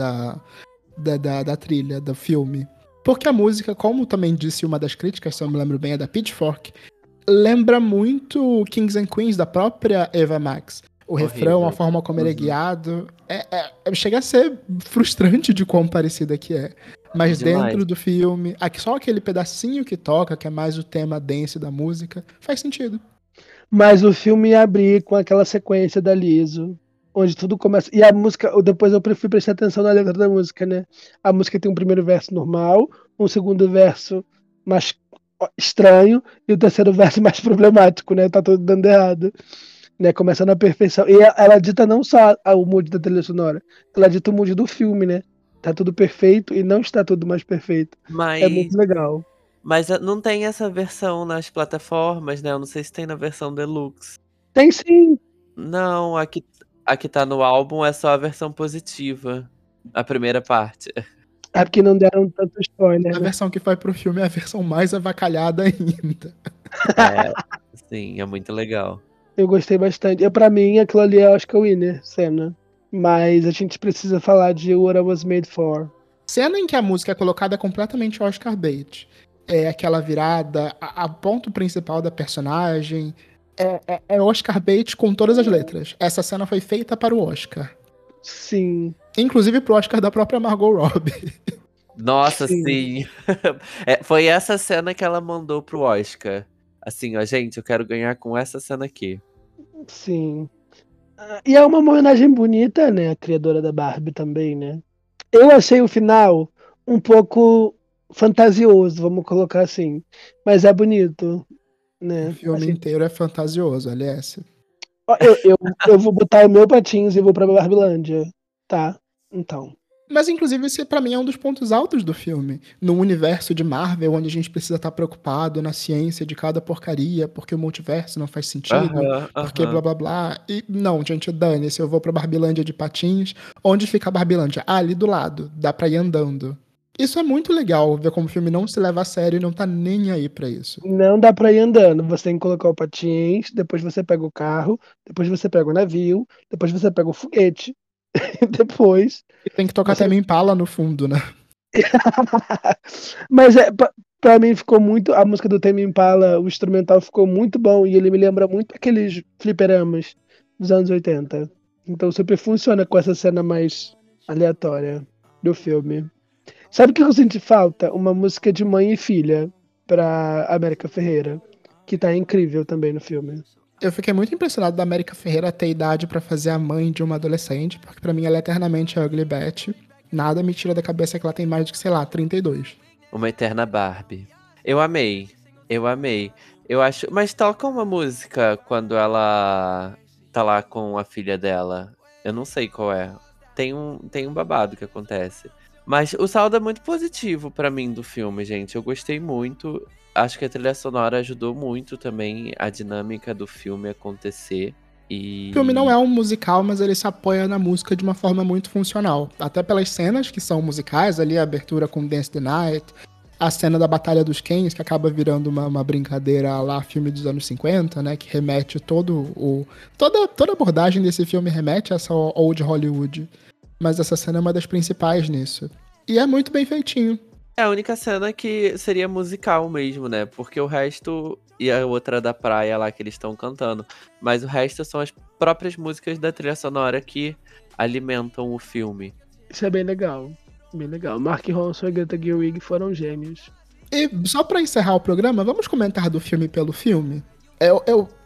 da trilha, do filme. Porque a música, como também disse uma das críticas, se eu me lembro bem, é da Pitchfork, lembra muito Kings and Queens, da própria Eva Max. O Horrível. refrão, a forma como ele é guiado, chega a ser frustrante de quão parecida que é. Mas Demais. dentro do filme, só aquele pedacinho que toca, que é mais o tema dance da música, faz sentido. Mas o filme ia abrir com aquela sequência da Lizzo, onde tudo começa. E a música, depois eu fui prestar atenção na letra da música, né? A música tem um primeiro verso normal, um segundo verso mais estranho e o terceiro verso mais problemático, né? Tá tudo dando errado. Né? Começa na perfeição. E ela dita não só o mood da trilha sonora, ela dita o mood do filme, né? Tá tudo perfeito e não está tudo mais perfeito. É muito legal. Mas não tem essa versão nas plataformas, né? Eu não sei se tem na versão Deluxe. Tem sim. Não, aqui tá no álbum, é só a versão positiva. A primeira parte. É porque não deram tanto spoiler, A né? versão que foi pro filme é a versão mais avacalhada ainda. Sim, é muito legal. Eu gostei bastante. Pra mim, aquilo ali é Oscar winner, cena. Mas a gente precisa falar de What I Was Made For. Cena em que a música é colocada completamente Oscar bait. É aquela virada, a ponto principal da personagem. É Oscar bait com todas as letras. Essa cena foi feita para o Oscar. Sim. Inclusive pro Oscar da própria Margot Robbie. Nossa, Sim. sim. Foi essa cena que ela mandou pro Oscar. Assim, ó, gente, eu quero ganhar com essa cena aqui. Sim. E é uma homenagem bonita, né? A criadora da Barbie também, né? Eu achei o final um pouco fantasioso, vamos colocar assim. Mas é bonito, né? O filme Assim, inteiro é fantasioso, aliás. eu vou botar o meu patins e vou pra Barbilândia. Tá? Então. Mas, inclusive, esse pra mim é um dos pontos altos do filme. No universo de Marvel, onde a gente precisa estar preocupado na ciência de cada porcaria, porque o multiverso não faz sentido, porque blá blá blá. E não, gente, dane-se, eu vou pra Barbilândia de patins. Onde fica a Barbilândia? Ah, ali do lado, dá pra ir andando. Isso é muito legal, ver como o filme não se leva a sério e não tá nem aí pra isso. Não dá pra ir andando. Você tem que colocar o patins, depois você pega o carro, depois você pega o navio, depois você pega o foguete. Depois. E tem que tocar Você- Tame Impala no fundo, né? Mas pra mim ficou muito. A música do Tame Impala, o instrumental ficou muito bom e ele me lembra muito aqueles fliperamas dos anos 80. Então super funciona com essa cena mais aleatória do filme. Sabe o que eu senti falta? Uma música de mãe e filha pra América Ferreira, que tá incrível também no filme. Eu fiquei muito impressionado da América Ferreira ter idade pra fazer a mãe de uma adolescente, porque pra mim ela é eternamente a Ugly Betty. Nada me tira da cabeça que ela tem mais de, sei lá, 32. Uma eterna Barbie. Eu amei. Eu acho. Mas toca uma música quando ela tá lá com a filha dela. Eu não sei qual é. Tem um babado que acontece. Mas o saldo é muito positivo pra mim do filme, gente. Eu gostei muito. Acho que a trilha sonora ajudou muito também a dinâmica do filme acontecer. E O filme não é um musical, mas ele se apoia na música de uma forma muito funcional. Até pelas cenas que são musicais, ali a abertura com Dance the Night, a cena da Batalha dos Kens, que acaba virando uma brincadeira lá, filme dos anos 50, né? Que remete toda a abordagem desse filme remete a essa old Hollywood. Mas essa cena é uma das principais nisso. E é muito bem feitinho. é a única cena que seria musical mesmo, né? Porque o resto. E a outra da praia lá que eles estão cantando. Mas o resto são as próprias músicas da trilha sonora que alimentam o filme. Isso é bem legal. Bem legal. Mark Ronson e Greta Gerwig foram gênios. E só pra encerrar o programa, vamos comentar do filme pelo filme?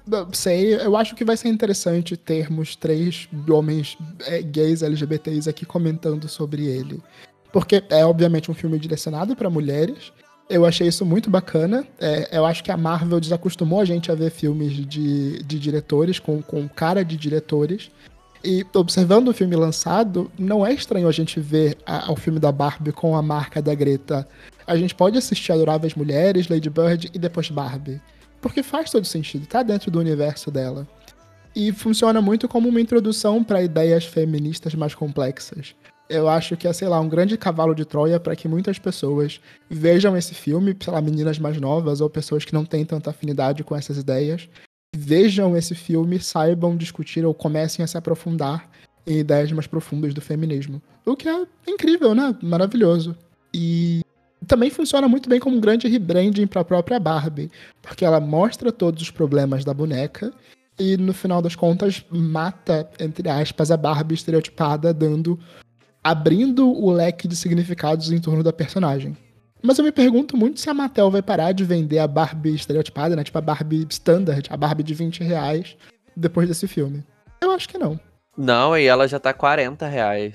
não sei, eu acho que vai ser interessante termos 3 homens gays LGBTs aqui comentando sobre ele. Porque é obviamente um filme direcionado pra mulheres. Eu achei isso muito bacana. Eu acho que a Marvel desacostumou a gente a ver filmes de diretores, com cara de diretores. E observando o filme lançado, não é estranho a gente ver o filme da Barbie com a marca da Greta. A gente pode assistir Adoráveis Mulheres, Lady Bird e depois Barbie. Porque faz todo sentido, tá dentro do universo dela. E funciona muito como uma introdução para ideias feministas mais complexas. Eu acho que é, sei lá, um grande cavalo de Troia para que muitas pessoas vejam esse filme, sei lá, meninas mais novas ou pessoas que não têm tanta afinidade com essas ideias, vejam esse filme, saibam discutir ou comecem a se aprofundar em ideias mais profundas do feminismo. O que é incrível, né? Maravilhoso. E também funciona muito bem como um grande rebranding para a própria Barbie, porque ela mostra todos os problemas da boneca e, no final das contas, mata, entre aspas, a Barbie estereotipada, abrindo o leque de significados em torno da personagem. Mas eu me pergunto muito se a Mattel vai parar de vender a Barbie estereotipada, né? Tipo a Barbie standard, a Barbie de R$20, depois desse filme. Eu acho que não. Não, e ela já tá R$40.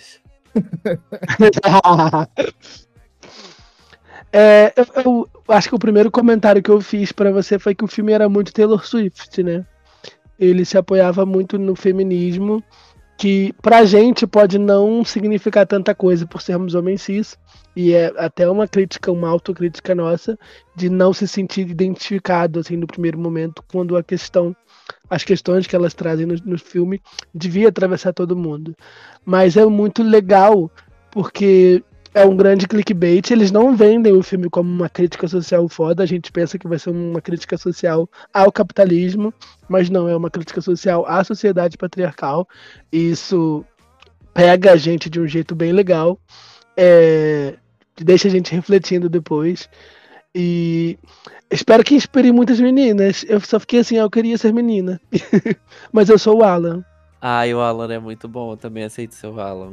Eu acho que o primeiro comentário que eu fiz pra você foi que o filme era muito Taylor Swift, né? Ele se apoiava muito no feminismo, que pra gente pode não significar tanta coisa por sermos homens cis, e é até uma crítica, uma autocrítica nossa, de não se sentir identificado, assim, no primeiro momento, quando as questões que elas trazem no filme devia atravessar todo mundo. Mas é muito legal, porque é um grande clickbait, eles não vendem o filme como uma crítica social foda, a gente pensa que vai ser uma crítica social ao capitalismo, mas não, é uma crítica social à sociedade patriarcal, e isso pega a gente de um jeito bem legal, deixa a gente refletindo depois, e espero que inspire muitas meninas. Eu só fiquei assim, eu queria ser menina, mas eu sou o Alan. Ai, o Alan é muito bom, eu também aceito seu Alan.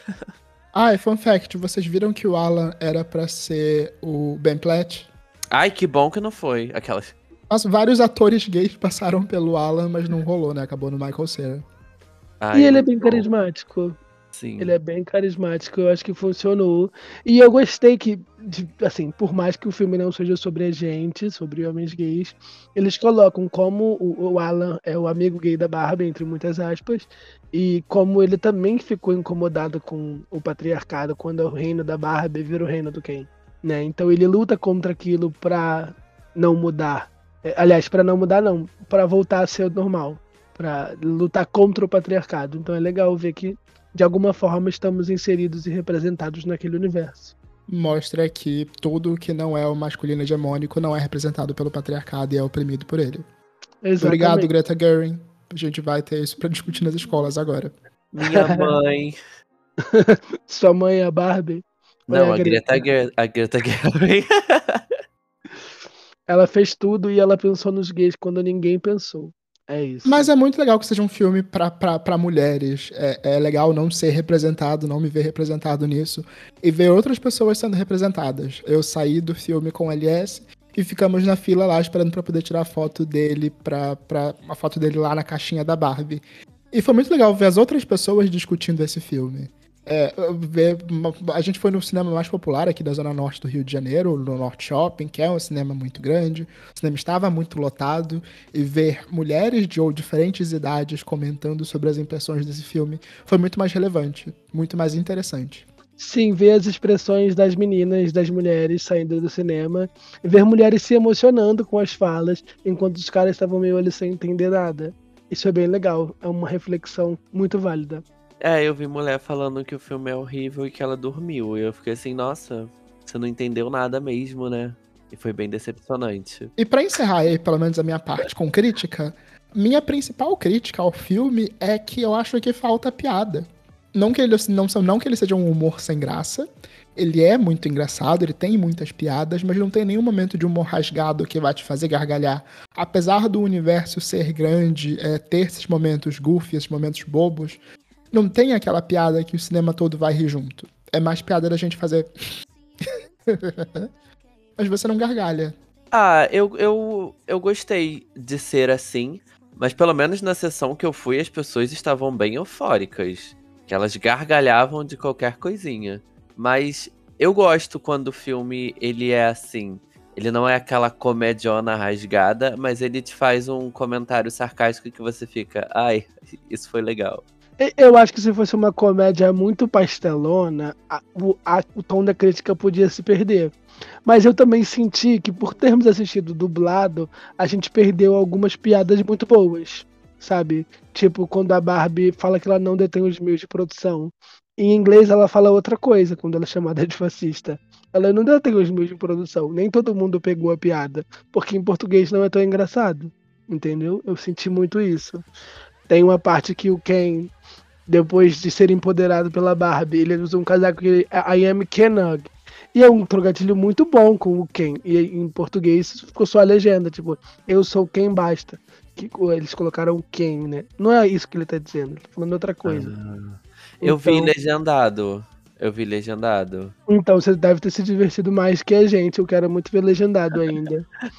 E fun fact, vocês viram que o Alan era pra ser o Ben Platt? Ai, que bom que não foi. Aquelas. Nossa, vários atores gays passaram pelo Alan, mas não rolou, né? Acabou no Michael Cera. Ai, E ele é muito bem bom. carismático. Sim. Ele é bem carismático, eu acho que funcionou. E eu gostei que, assim, por mais que o filme não seja sobre a gente, sobre homens gays, eles colocam como o Alan é o amigo gay da Barbie, entre muitas aspas, e como ele também ficou incomodado com o patriarcado quando o reino da Barbie vira o reino do Ken, né? Então ele luta contra aquilo pra não mudar. Aliás, pra não mudar não, pra voltar a ser o normal, pra lutar contra o patriarcado. Então é legal ver que de alguma forma estamos inseridos e representados naquele universo. Mostra que tudo que não é o masculino hegemônico não é representado pelo patriarcado e é oprimido por ele. Exatamente. Obrigado, Greta Gerwig. A gente vai ter isso pra discutir nas escolas agora. Minha mãe. Sua mãe é a Barbie? Ou Não, é a Greta Gerwig. Ela fez tudo e ela pensou nos gays quando ninguém pensou. É isso. Mas é muito legal que seja um filme pra mulheres. É legal não ser representado, não me ver representado nisso. E ver outras pessoas sendo representadas. Eu saí do filme com o LS e ficamos na fila lá esperando pra poder tirar a foto dele, a foto dele lá na caixinha da Barbie. E foi muito legal ver as outras pessoas discutindo esse filme. A gente foi no cinema mais popular aqui da Zona Norte do Rio de Janeiro, no Norte Shopping, que é um cinema muito grande. O cinema estava muito lotado, e ver mulheres de diferentes idades comentando sobre as impressões desse filme foi muito mais relevante, muito mais interessante. Sim, ver as expressões das meninas, das mulheres saindo do cinema, e ver mulheres se emocionando com as falas, enquanto os caras estavam meio ali sem entender nada. Isso é bem legal, é uma reflexão muito válida. Eu vi mulher falando que o filme é horrível e que ela dormiu. E eu fiquei assim, nossa, você não entendeu nada mesmo, né? E foi bem decepcionante. E pra encerrar aí, pelo menos a minha parte com crítica, minha principal crítica ao filme é que eu acho que falta piada. Não que ele seja um humor sem graça. Ele é muito engraçado, ele tem muitas piadas, mas não tem nenhum momento de humor rasgado que vai te fazer gargalhar. Apesar do universo ser grande, ter esses momentos goofy, esses momentos bobos, não tem aquela piada que o cinema todo vai rir junto. É mais piada da gente fazer... Mas você não gargalha. Eu gostei de ser assim, Mas pelo menos na sessão que eu fui, as pessoas estavam bem eufóricas. Que elas gargalhavam de qualquer coisinha. Mas eu gosto quando o filme, ele é assim. Ele não é aquela comediona rasgada, mas ele te faz um comentário sarcástico que você fica... Ai, isso foi legal. Eu acho que se fosse uma comédia muito pastelona, o tom da crítica podia se perder. Mas eu também senti que por termos assistido dublado, a gente perdeu algumas piadas muito boas, sabe? Tipo, quando a Barbie fala que ela não detém os meios de produção. Em inglês ela fala outra coisa, quando ela é chamada de fascista. Ela não detém os meios de produção. Nem todo mundo pegou a piada, porque em português não é tão engraçado. Entendeu? Eu senti muito isso. Tem uma parte que o Ken, depois de ser empoderado pela Barbie, ele usa um casaco que é I am Kenug. E é um trocadilho muito bom com o Ken. E em português ficou só a legenda, tipo, eu sou Ken basta. Que eles colocaram Ken, né? Não é isso que ele tá dizendo, ele tá falando outra coisa. Eu vi legendado. Então você deve ter se divertido mais que a gente. Eu quero muito ver legendado ainda.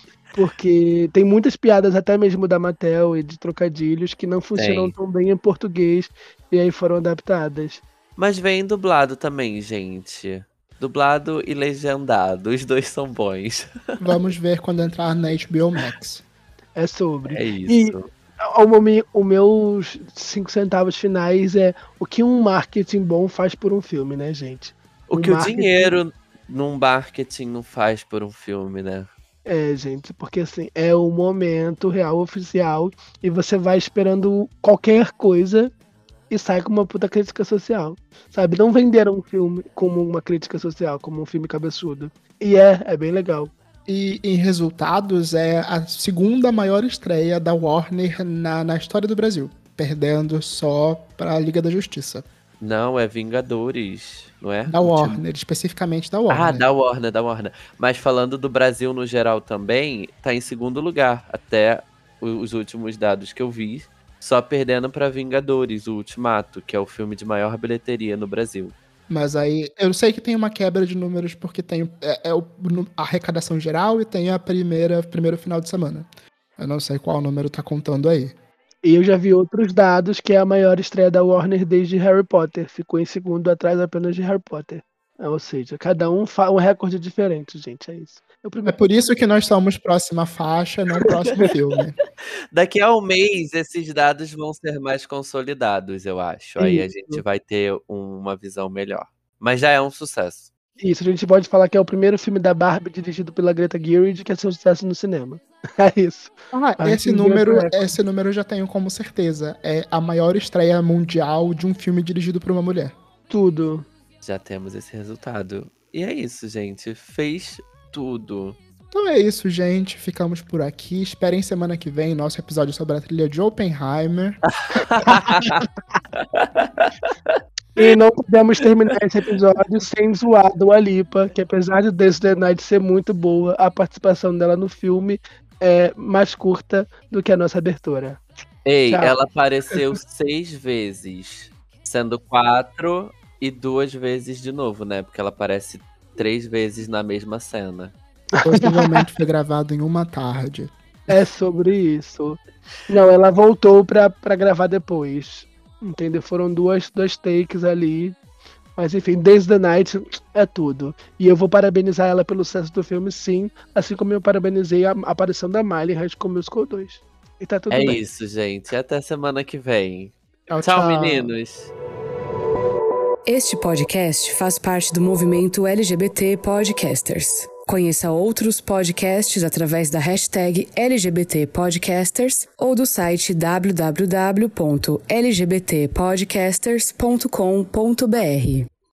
Porque tem muitas piadas, até mesmo da Mattel e de trocadilhos, que não funcionam tão bem em português e aí foram adaptadas. Mas vem dublado também, gente. Dublado e legendado, os dois são bons. Vamos ver quando entrar na HBO Max. É sobre. É isso. E os meus 5 centavos finais é o que um marketing bom faz por um filme, né, gente? O que o dinheiro num marketing não faz por um filme, né? É, gente, porque assim, é o momento real, oficial, e você vai esperando qualquer coisa e sai com uma puta crítica social, sabe? Não venderam um filme como uma crítica social, como um filme cabeçudo. E é bem legal. E em resultados, é a segunda maior estreia da Warner na história do Brasil, perdendo só pra Liga da Justiça. Não, é Vingadores, não é? Da Warner, especificamente da Warner. Ah, da Warner. Mas falando do Brasil no geral também, tá em segundo lugar, até os últimos dados que eu vi, só perdendo pra Vingadores, o Ultimato, que é o filme de maior bilheteria no Brasil. Mas aí, eu sei que tem uma quebra de números, porque tem a arrecadação geral e tem a primeiro final de semana. Eu não sei qual número tá contando aí. E eu já vi outros dados que é a maior estreia da Warner desde Harry Potter. Ficou em segundo atrás apenas de Harry Potter. Ou seja, cada um um recorde diferente, gente. É isso. É por isso que nós somos próxima faixa, não próximo filme. Daqui a um mês, esses dados vão ser mais consolidados, eu acho. Aí a gente vai ter uma visão melhor. Mas já é um sucesso. Isso, a gente pode falar que é o primeiro filme da Barbie dirigido pela Greta Gerwig que é seu sucesso no cinema. É isso. Esse número eu já tenho como certeza. É a maior estreia mundial de um filme dirigido por uma mulher. Tudo. Já temos esse resultado. E é isso, gente. Fez tudo. Então é isso, gente. Ficamos por aqui. Esperem semana que vem nosso episódio sobre a trilha de Oppenheimer. E não podemos terminar esse episódio sem zoar do Dua Lipa, que apesar de Dance the Night ser muito boa, a participação dela no filme é mais curta do que a nossa abertura. Ei, Tchau. Ela apareceu 6 vezes, sendo 4 e 2 vezes de novo, né? Porque ela aparece 3 vezes na mesma cena. Possivelmente foi gravado em uma tarde. É sobre isso. Não, ela voltou pra gravar depois. Entendeu? Foram dois takes ali. Mas enfim, Dance the Night é tudo. E eu vou parabenizar ela pelo sucesso do filme, sim. Assim como eu parabenizei a aparição da Miley em High School Musical 2. E tá tudo bem. É isso, gente. Até semana que vem. Tchau, Tchau, meninos. Este podcast faz parte do movimento LGBT Podcasters. Conheça outros podcasts através da hashtag LGBT Podcasters ou do site www.lgbtpodcasters.com.br.